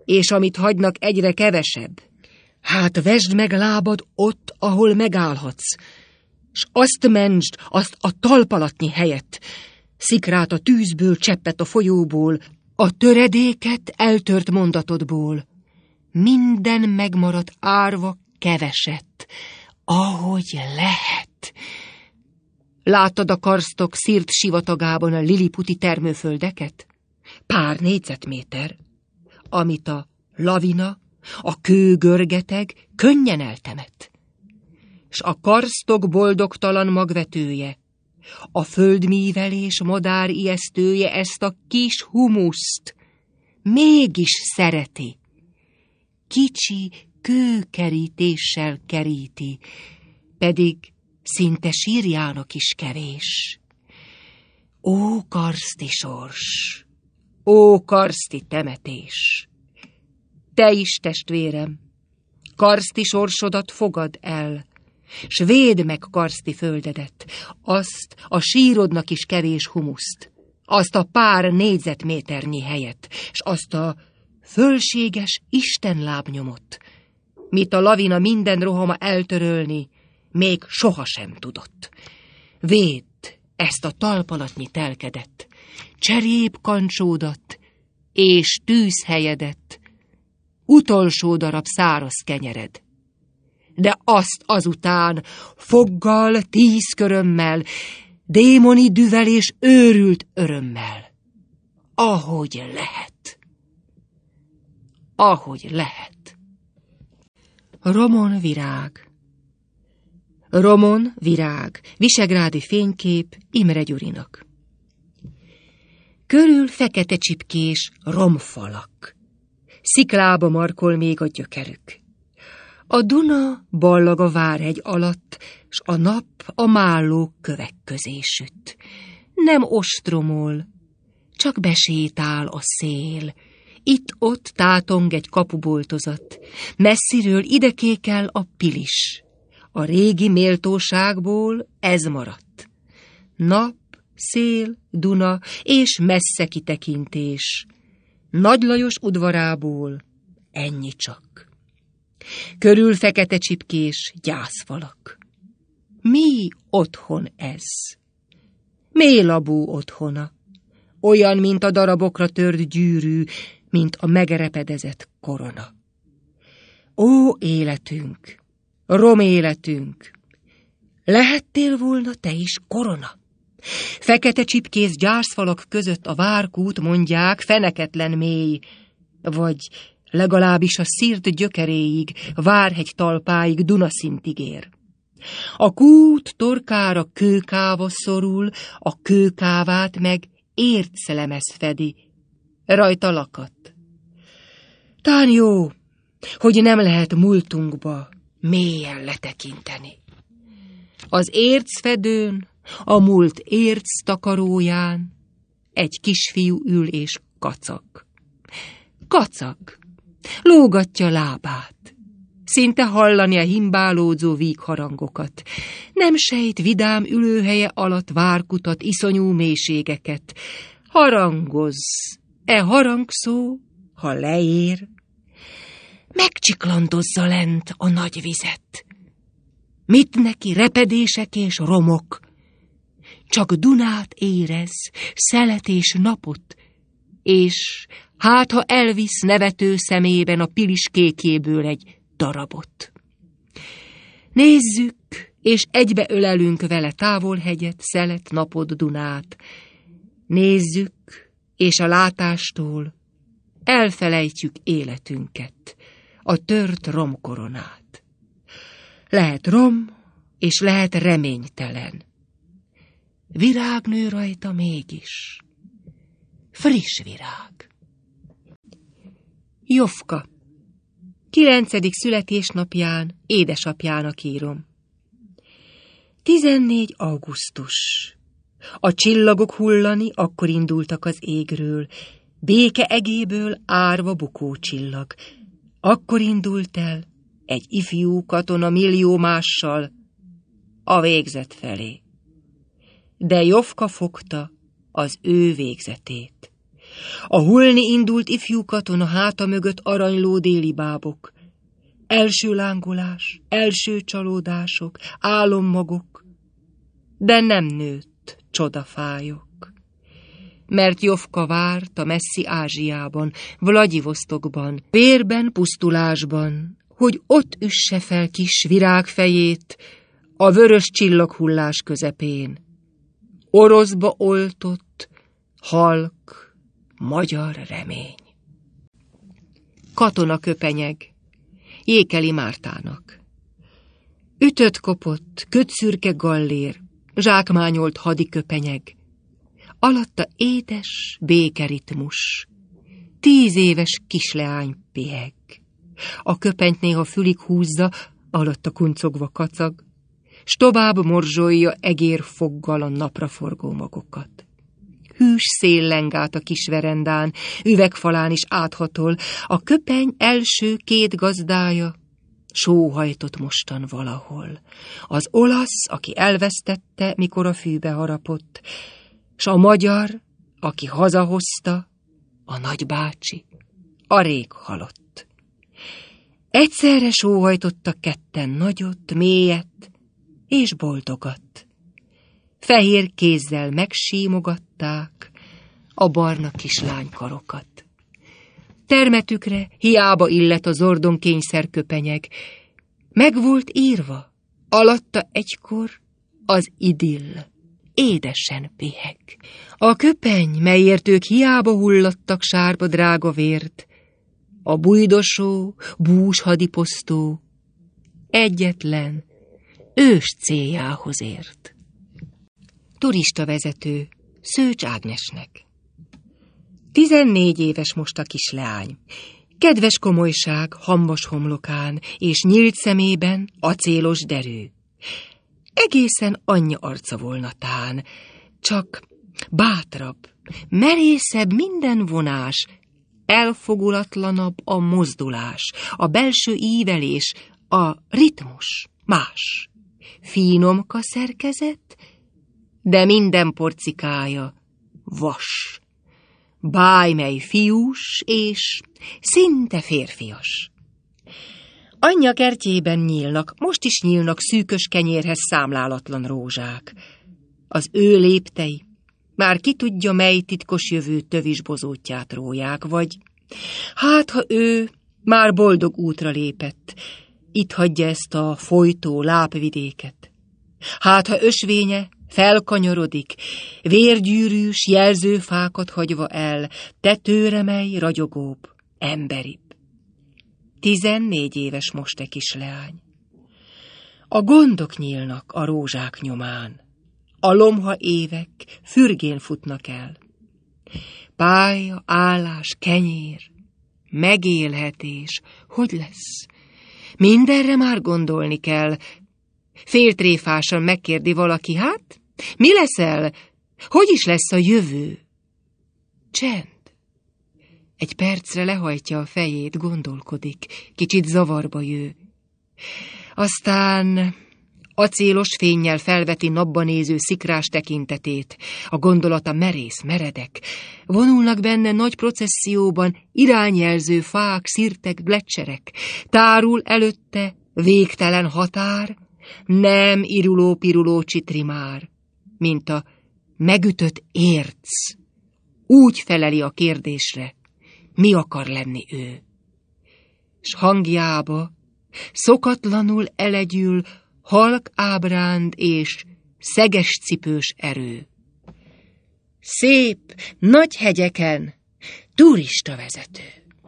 A: és amit hagynak, egyre kevesebb. Hát vesd meg lábad ott, ahol megállhatsz, s azt mentsd, azt a talpalatnyi helyet, szikrát a tűzből, cseppet a folyóból, a töredéket eltört mondatodból. Minden megmaradt árva keveset, ahogy lehet. Láttad a karstok szírt sivatagában a liliputi termőföldeket? Pár négyzetméter, amit a lavina, a kőgörgeteg könnyen eltemet. S a karstok boldogtalan magvetője, a földmívelés madár ijesztője ezt a kis humuszt mégis szereti. Kicsi kőkerítéssel keríti, pedig szinte sírjának is kevés. Ó, karszti sors! Ó, karszti temetés! Te is, testvérem, karszti sorsodat fogad el, s védd meg karszti földedet, azt a sírodnak is kevés humuszt, azt a pár négyzetméternyi helyet, s azt a fölséges istenlábnyomot, mit a lavina minden rohama eltörölni, még sohasem tudott. Védd ezt a talpalatnyi telkedet, cserép kancsódat és tűzhelyedet, utolsó darab száraz kenyered. De azt azután foggal, 10 körömmel, démoni düvel és őrült örömmel. Ahogy lehet. Ahogy lehet. Romon virág. Romon virág, visegrádi fénykép Imre Gyurinak. Körül fekete csipkés romfalak. Sziklába markol még a gyökerük. A Duna ballag a Várhegy alatt, s a nap a málló kövek közé süt. Nem ostromol, csak besétál a szél. Itt-ott tátong egy kapuboltozat. Messziről idekékel a Pilis. A régi méltóságból ez maradt. Nap, szél, Duna és messze kitekintés. Nagy Lajos udvarából ennyi csak. Körül fekete csipkés gyászfalak. Mi otthon ez? Mélabú otthona. Olyan, mint a darabokra tört gyűrű, mint a megerepedezett korona. Ó, életünk! Rom életünk! Lehettél volna te is korona? Fekete csipkész gyászfalak között a várkút mondják feneketlen mély, vagy legalábbis a szírt gyökeréig, Várhegy talpáig Dunaszintig ér. A kút torkára kőkáva szorul, a kőkávát meg érclemez fedi, rajta lakat. Tán jó, hogy nem lehet múltunkba mélyen letekinteni. Az ércfedőn, a múlt érc takaróján egy kisfiú ül és kacag. Kacag, lógatja lábát. Szinte hallani a himbálódzó vígharangokat. Nem sejt vidám ülőhelye alatt várkutat, iszonyú mélységeket. Harangozz, harangszó, ha leér, megcsiklandozza lent a nagy vizet. Mit neki repedések és romok? Csak Dunát érez, szelet és napot, és hát ha elvisz nevető szemében a Pilis kékjéből egy darabot. Nézzük, és egybe ölelünk vele távolhegyet, szelet, napot, Dunát. Nézzük, és a látástól elfelejtjük életünket, a tört romkoronát. Lehet rom, és lehet reménytelen. Virág nő rajta mégis. Friss virág. Jofka. 9. születésnapján édesapjának írom. 14. augusztus. A csillagok hullani akkor indultak az égről, béke egéből árva bukócsillag. Akkor indult el egy ifjú katona millió mással a végzet felé. De Jofka fogta az ő végzetét. A hullni indult ifjú katona háta mögött aranyló déli bábok. Első lángolás, első csalódások, álommagok, de nem nőtt csodafályok. Mert Jovka várt a messzi Ázsiában, Vlagyivosztokban, vérben, pusztulásban, hogy ott üsse fel kis virágfejét a vörös csillaghullás közepén. Oroszba oltott, halk, magyar remény. Katona köpenyeg, Jékeli Mártának. Ütött-kopott, kötszürke gallér, zsákmányolt hadiköpenyeg, alatta édes békeritmus, 10 éves kisleány piheg. A köpenyt néha fülig húzza, alatta kuncogva kacag, s tovább morzsolja egérfoggal a napraforgó magokat. Hűs szél leng át a kis verendán, üvegfalán is áthatol, a köpeny első 2 gazdája sóhajtott mostan valahol. Az olasz, aki elvesztette, mikor a fűbe harapott, s a magyar, aki hazahozta, a nagybácsi, a rég halott. Egyszerre sóhajtottak ketten nagyot, mélyet és boldogat. Fehér kézzel megsímogatták a barna kislánykarokat. Termetükre hiába illett a zordon kényszerköpenyeg. Meg volt írva, alatta egykor az idill. Édesen piheg. A köpeny, melyért ők hiába hullattak sárba drága vért, a bujdosó, bús hadiposztó egyetlen ős céljához ért. Turistavezető Szőcs Ágnesnek. 14 éves most a kisleány. Kedves komolyság hambas homlokán, és nyílt szemében acélos derű. Egészen anyja arca volna tán, csak bátrabb, merészebb minden vonás, elfogulatlanabb a mozdulás, a belső ívelés, a ritmus más. Finomka szerkezet, de minden porcikája vas. Bájmely fiús és szinte férfias. Anyja kertjében nyílnak, most is nyílnak szűkös kenyérhez számlálatlan rózsák. Az ő léptei már ki tudja, mely titkos jövő tövisbozótját róják, vagy hát, ha ő már boldog útra lépett, itt hagyja ezt a folytó lápvidéket. Hát, ha ösvénye felkanyarodik, vérgyűrűs jelzőfákat hagyva el, tetőre mely ragyogóbb, emberibb. 14 éves most kisleány. A gondok nyílnak a rózsák nyomán, a lomha évek fürgén futnak el. Pálya, állás, kenyér, megélhetés, hogy lesz? Mindenre már gondolni kell. Féltréfásan megkérdi valaki, hát, mi leszel? Hogy is lesz a jövő? Csend. Egy percre lehajtja a fejét, gondolkodik, kicsit zavarba jő. Aztán acélos fénnyel felveti napba néző szikrás tekintetét, a gondolata merész, meredek. Vonulnak benne nagy processzióban irányjelző fák, szirtek, gleccserek. Tárul előtte végtelen határ, nem iruló-piruló csitrimár, mint a megütött érc. Úgy feleli a kérdésre, mi akar lenni ő. S hangjába szokatlanul elegyül halk ábránd és szeges cipős erő. Szép, nagy hegyeken turistavezető.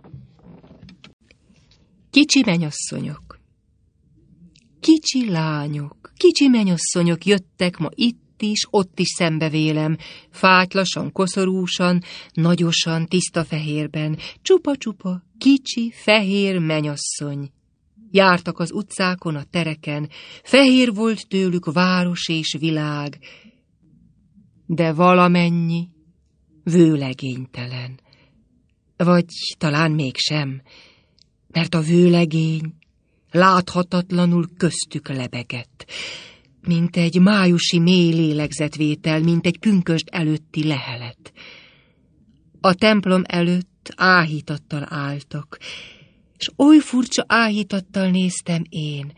A: Kicsi menyasszonyok. Kicsi lányok, kicsi menyasszonyok jöttek ma itt is, ott is szembe vélem, fátlasan, koszorúsan, nagyosan, tiszta fehérben, csupa-csupa, kicsi, fehér menyasszony. Jártak az utcákon, a tereken, fehér volt tőlük város és világ, de valamennyi vőlegénytelen. Vagy talán mégsem, mert a vőlegény láthatatlanul köztük lebegett, mint egy májusi mély lélegzetvétel, mint egy pünkösd előtti lehelet. A templom előtt áhítattal álltak, és oly furcsa áhítattal néztem én.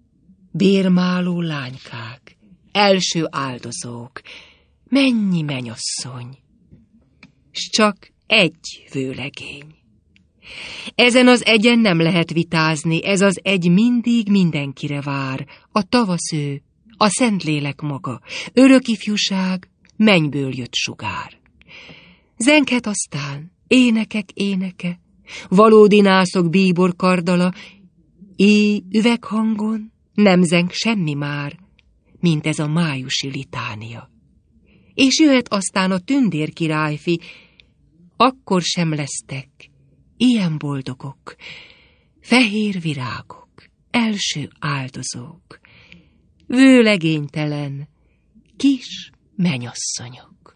A: Bérmáló lánykák, első áldozók, mennyi mennyasszony, s csak egy vőlegény. Ezen az egyen nem lehet vitázni, ez az egy mindig mindenkire vár, a tavasz ő, a Szentlélek maga, örök ifjúság, mennyből jött sugár. Zenghet aztán, énekek éneke, valódi nászok bíbor kardala, éj üveghangon nem zeng semmi már, mint ez a májusi litánia. És jöhet aztán a tündér királyfi, akkor sem lesztek ilyen boldogok, fehér virágok, első áldozók, vőlegénytelen, kis mennyasszonyok.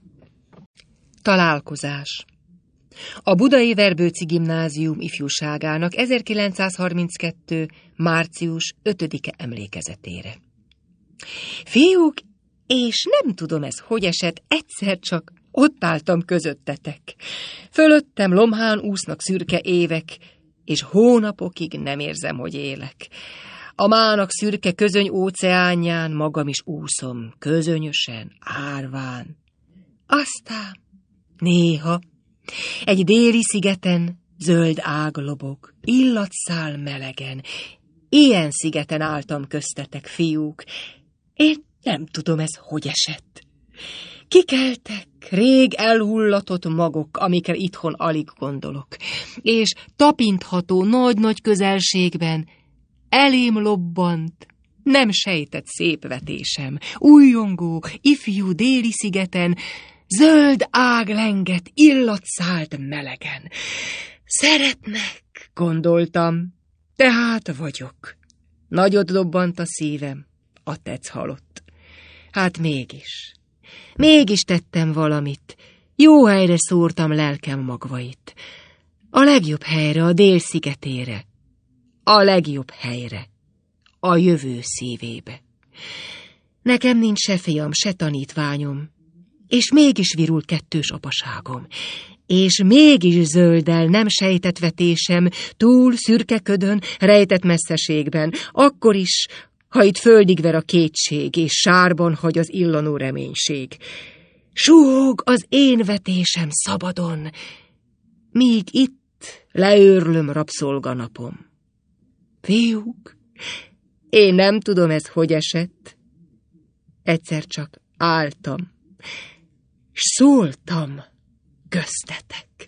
A: Találkozás. A Budai Verbőci Gimnázium ifjúságának 1932. március 5-e emlékezetére. Fiúk, és nem tudom ez hogy esett, egyszer csak ott álltam közöttetek. Fölöttem lomhán úsznak szürke évek, és hónapokig nem érzem, hogy élek. A mának szürke közöny óceánján magam is úszom, közönyösen, árván. Aztán néha egy déli szigeten zöld ág lobog, illatszál melegen. Ilyen szigeten álltam köztetek, fiúk. Én nem tudom ez hogy esett. Kikeltek rég elhullatott magok, amikre itthon alig gondolok, és tapintható nagy-nagy közelségben elém lobbant, nem sejtett szép vetésem, újjongó, ifjú déli szigeten, zöld ág lenget, illat szállt melegen. Szeretnek, gondoltam, tehát vagyok. Nagyot dobbant a szívem, a tetsz halott. Hát mégis tettem valamit, jó helyre szórtam lelkem magvait. A legjobb helyre, a dél szigetére. A legjobb helyre, a jövő szívébe. Nekem nincs se fiam, se tanítványom, és mégis virul kettős apaságom, és mégis zölddel nem sejtett vetésem, túl szürke ködön, rejtett messzeségben, akkor is, ha itt földig ver a kétség, és sárban hagy az illanó reménység. Suhog az én vetésem szabadon, míg itt leőrlöm rabszolganapom. Fiúk, én nem tudom ez hogy esett. Egyszer csak álltam, s szóltam köztetek.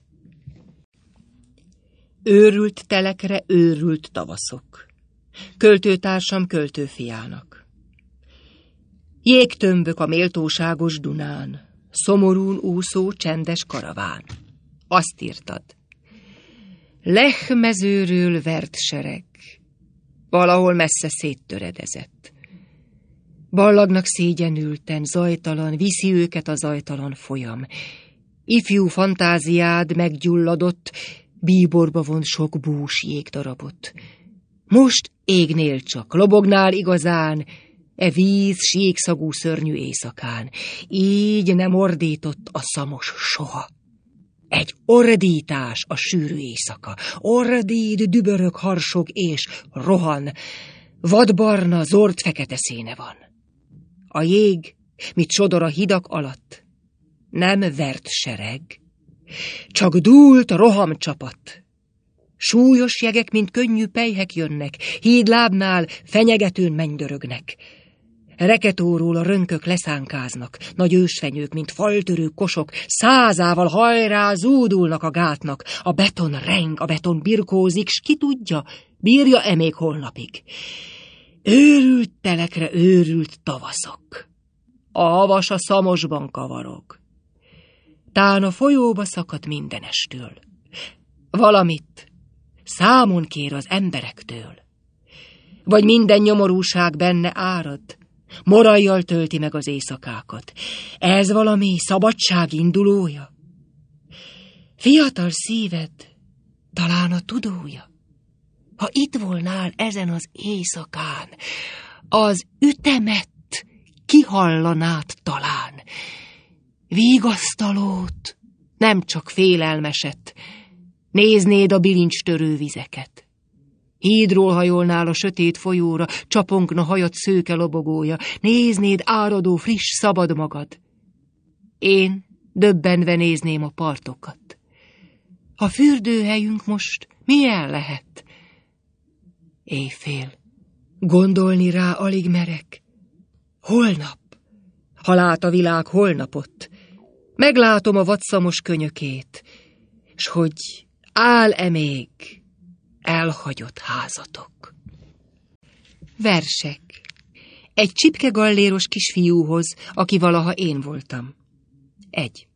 A: Őrült telekre őrült tavaszok. Költőtársam költőfiának. Jégtömbök a méltóságos Dunán, szomorún úszó csendes karaván. Azt írtad. Lech mezőről vert sereg, valahol messze széttöredezett. Ballagnak szégyenülten, zajtalan, viszi őket a zajtalan folyam. Ifjú fantáziád meggyulladott, bíborba vont sok bús jégdarabot. Most égnél csak, lobognál igazán, e víz síkszagú szörnyű éjszakán. Így nem ordított a szamos soha. Egy ordítás a sűrű éjszaka. Ordít, dübörög, harsog és rohan. Vadbarna, zord fekete színe van. A jég, mit sodor a hidak alatt, nem vert sereg, csak dúlt rohamcsapat. Súlyos jegek, mint könnyű pelyhek jönnek, hídlábnál fenyegetőn mennydörögnek. Reketóról a rönkök leszánkáznak, nagy ősfenyők, mint faltörő kosok, százával hajrá zúdulnak a gátnak. A beton reng, a beton birkózik, s ki tudja, bírja-e még holnapig. Őrült telekre őrült tavaszok. A havas a szamosban kavarog. Tán a folyóba szakad mindenestől. Valamit számon kér az emberektől. Vagy minden nyomorúság benne árad, morajjal tölti meg az éjszakákat. Ez valami szabadság indulója? Fiatal szíved talán a tudója? Ha itt volnál ezen az éjszakán, az ütemet kihallanád talán, vigasztalót nem csak félelmeset. Néznéd a bilincstörő vizeket. Hídról hajolnál a sötét folyóra, csapongna hajad szőke lobogója, néznéd áradó, friss, szabad magad. Én döbbenve nézném a partokat. A fürdőhelyünk most milyen lehet? Éjfél. Gondolni rá alig merek. Holnap. Ha lát a világ holnapot, meglátom a vadszamos könyökét, s hogy áll-e még elhagyott házatok. Versek. Egy csipkegalléros kisfiúhoz, aki valaha én voltam. 1.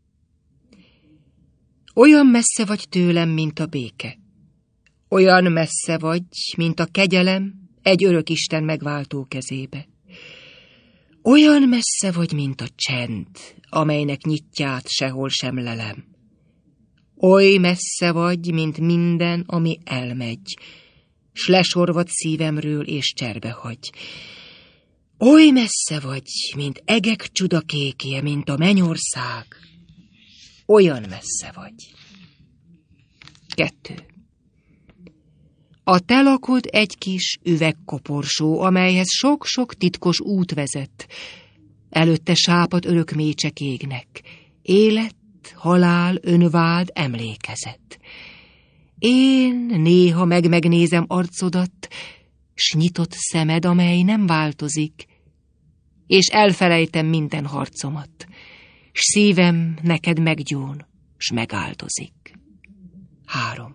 A: Olyan messze vagy tőlem, mint a béke. Olyan messze vagy, mint a kegyelem egy örök Isten megváltó kezébe. Olyan messze vagy, mint a csend, amelynek nyitját sehol sem lelem. Oly messze vagy, mint minden, ami elmegy, s lesorvad szívemről és cserbe hagy. Oly messze vagy, mint egek csudakékje, mint a mennyország. Olyan messze vagy. 2. A te lakod egy kis üvegkoporsó, amelyhez sok-sok titkos út vezet. Előtte sápadt örök mécsek égnek. Élet, halál, önvád, emlékezet. Én néha megnézem arcodat, s nyitott szemed, amely nem változik, és elfelejtem minden harcomat, s szívem neked meggyón, s megáldozik. 3.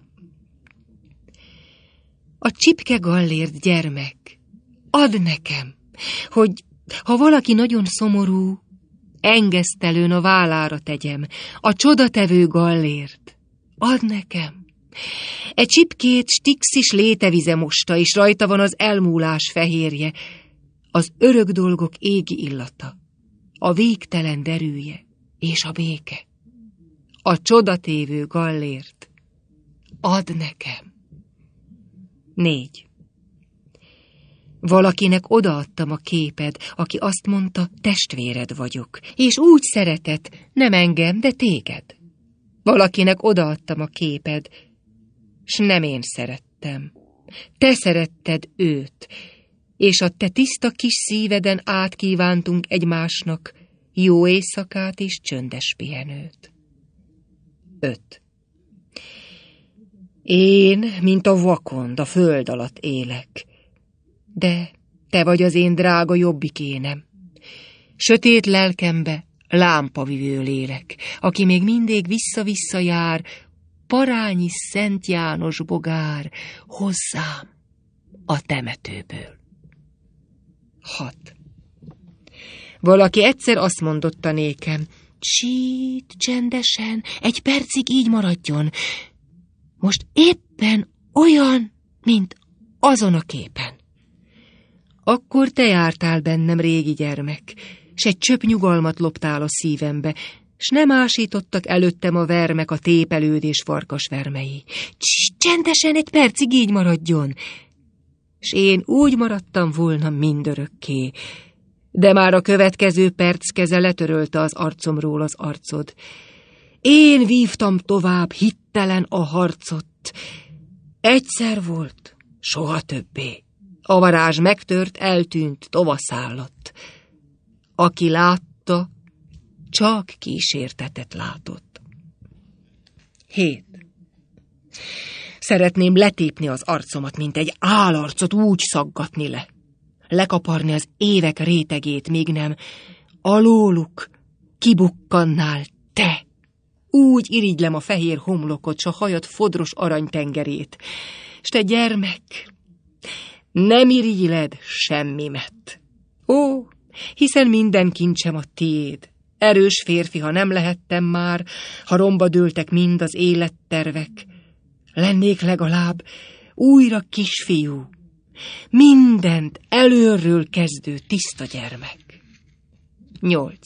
A: A csipke gallért gyermek, add nekem, hogy ha valaki nagyon szomorú, engesztelőn a vállára tegyem, a csodatevő gallért, add nekem. Egy csipkét stixis létevize mosta, és rajta van az elmúlás fehérje, az örök dolgok égi illata, a végtelen derűje és a béke. A csodatévő gallért, add nekem. 4. Valakinek odaadtam a képed, aki azt mondta, testvéred vagyok, és úgy szeretett, nem engem, de téged. Valakinek odaadtam a képed, s nem én szerettem. Te szeretted őt, és a te tiszta kis szíveden átkívántunk egymásnak jó éjszakát és csöndes pihenőt. 5. Én, mint a vakond, a föld alatt élek, de te vagy az én drága jobbik énem. Sötét lelkembe lámpavivő lélek, aki még mindig vissza-vissza jár, parányi Szent János bogár hozzám a temetőből. 6. Valaki egyszer azt mondotta nékem, csít, csendesen, egy percig így maradjon. Most éppen olyan, mint azon a képen. Akkor te jártál bennem, régi gyermek, s egy csöpp nyugalmat loptál a szívembe, s nem ásítottak előttem a vermek, a tépelődés farkas vermei. Csendesen egy percig így maradjon. S én úgy maradtam volna mindörökké, de már a következő perc keze letörölte az arcomról az arcod. Én vívtam tovább hittelen a harcot. Egyszer volt, soha többé. A varázs megtört, eltűnt, tovaszállott. Aki látta, csak kísértetet látott. 7. Szeretném letépni az arcomat, mint egy állarcot, úgy szaggatni le. Lekaparni az évek rétegét, míg nem alóluk kibukkannál te. Úgy irigylem a fehér homlokot, s a hajad fodros aranytengerét. S te gyermek, nem irigyled semmimet. Ó, hiszen minden kincsem a tiéd. Erős férfi, ha nem lehettem már, ha romba dőltek mind az élettervek. Lennék legalább újra kisfiú, mindent előről kezdő tiszta gyermek. 8.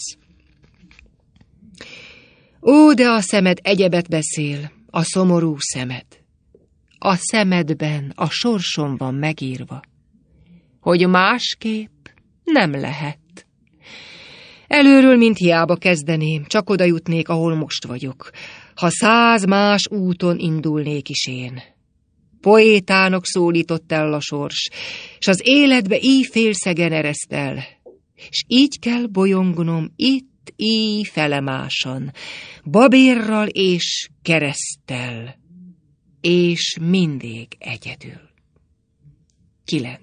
A: Ó, de a szemed egyebet beszél, a szomorú szemed. A szemedben a sorsom van megírva, hogy másképp nem lehet. Előről, mint hiába kezdeném, csak oda jutnék, ahol most vagyok, ha 100 más úton indulnék is én. Poétának szólított el a sors, s az életbe így félszegen ereszt el, s így kell bolyongnom itt, így felemásan, babérral és kereszttel, és mindig egyedül. 9.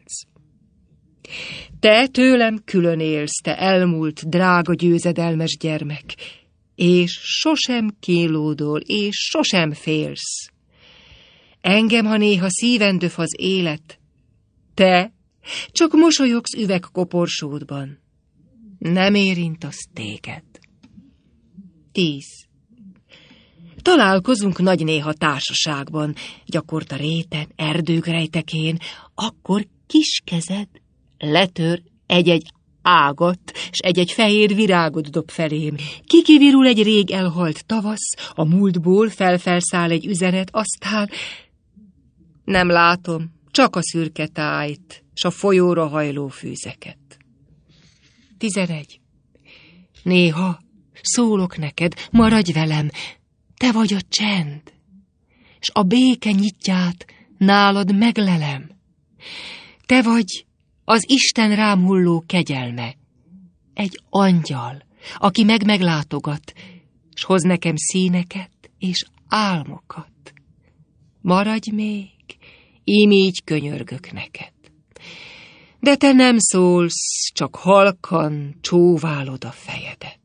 A: Te tőlem külön élsz, te elmúlt, drága győzedelmes gyermek, és sosem kínlódol, és sosem félsz. Engem, ha néha szíven döf az élet, te csak mosolyogsz üvegkoporsódban. Nem érint az téged. 10. Találkozunk nagy néha társaságban, gyakorta réten, erdők rejtekén, akkor kis kezed letör egy-egy ágat, s egy-egy fehér virágot dob felém. Kikivirul egy rég elhalt tavasz, a múltból felfelszáll egy üzenet, aztán nem látom, csak a szürke tájt, s a folyóra hajló fűzeket. 11. Néha szólok neked, maradj velem, te vagy a csend, s a béke nyitját nálad meglelem. Te vagy az Isten rám hulló kegyelme, egy angyal, aki meglátogat, s hoz nekem színeket és álmokat. Maradj még, ím így könyörgök neked. De te nem szólsz, csak halkan csóválod a fejedet.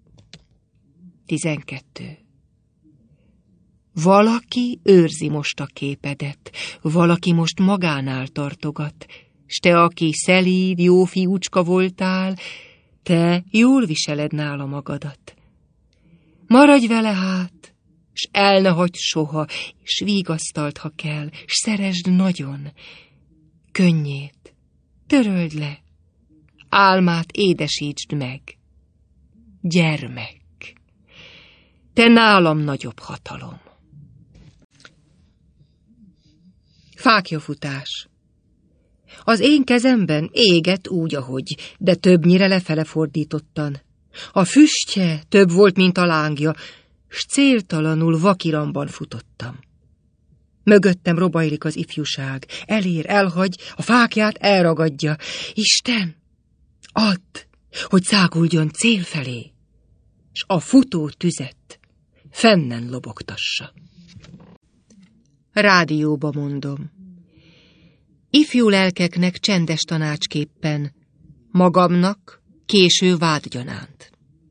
A: 12. Valaki őrzi most a képedet, valaki most magánál tartogat, s te, aki szelíd, jó fiúcska voltál, te jól viseled nála magadat. Maradj vele hát, s el ne hagyd soha, s vigasztalt, ha kell, s szeresd nagyon. Könnyét töröld le, álmát édesítsd meg. Gyermek, te nálam nagyobb hatalom. Fáklyafutás. Az én kezemben égett úgy, ahogy, de többnyire lefele fordítottan. A füstje több volt, mint a lángja, s céltalanul vakiramban futottam. Mögöttem robajlik az ifjúság, elér, elhagy, a fákját elragadja. Isten, add, hogy száguldjon cél felé, s a futó tüzet fennen lobogtassa. Rádióba mondom. Ifjú lelkeknek csendes tanácsképpen, magamnak késő vádgyanánt.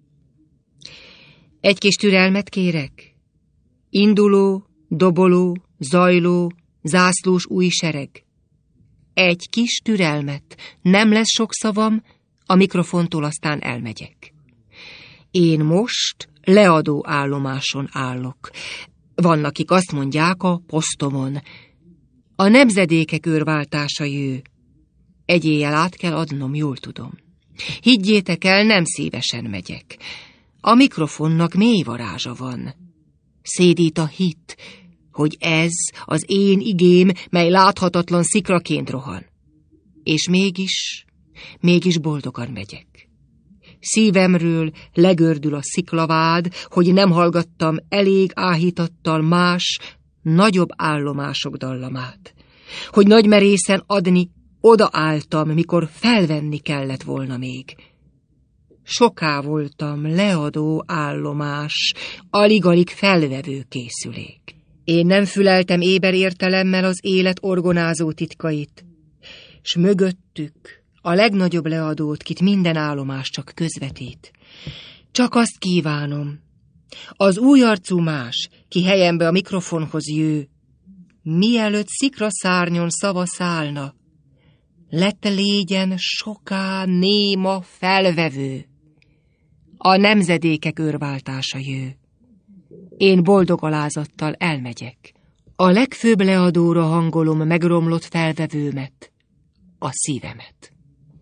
A: Egy kis türelmet kérek? Induló, doboló, zajló, zászlós új sereg. Egy kis türelmet, nem lesz sok szavam, a mikrofontól aztán elmegyek. Én most leadó állomáson állok. Vannak, akik azt mondják, a posztomon. A nemzedékek őrváltása jő. Egy éjjel át kell adnom, jól tudom. Higgyétek el, nem szívesen megyek. A mikrofonnak mély varázsa van. Szédít a hit, hogy ez az én igém, mely láthatatlan szikraként rohan. És mégis boldogan megyek. Szívemről legördül a sziklavád, hogy nem hallgattam elég áhítattal más, nagyobb állomások dallamát. Hogy nagymerészen adni odaálltam, mikor felvenni kellett volna még. Soká voltam leadó állomás, alig-alig felvevő készülék. Én nem füleltem éber értelemmel az élet orgonázó titkait, s mögöttük a legnagyobb leadót, kit minden állomás csak közvetít. Csak azt kívánom, az új arcú más, ki helyembe a mikrofonhoz jő, mielőtt szikraszárnyon szava szállna, lett légyen soká néma felvevő. A nemzedékek őrváltása jő. Én boldog alázattal elmegyek. A legfőbb leadóra hangolom megromlott felvevőmet, a szívemet.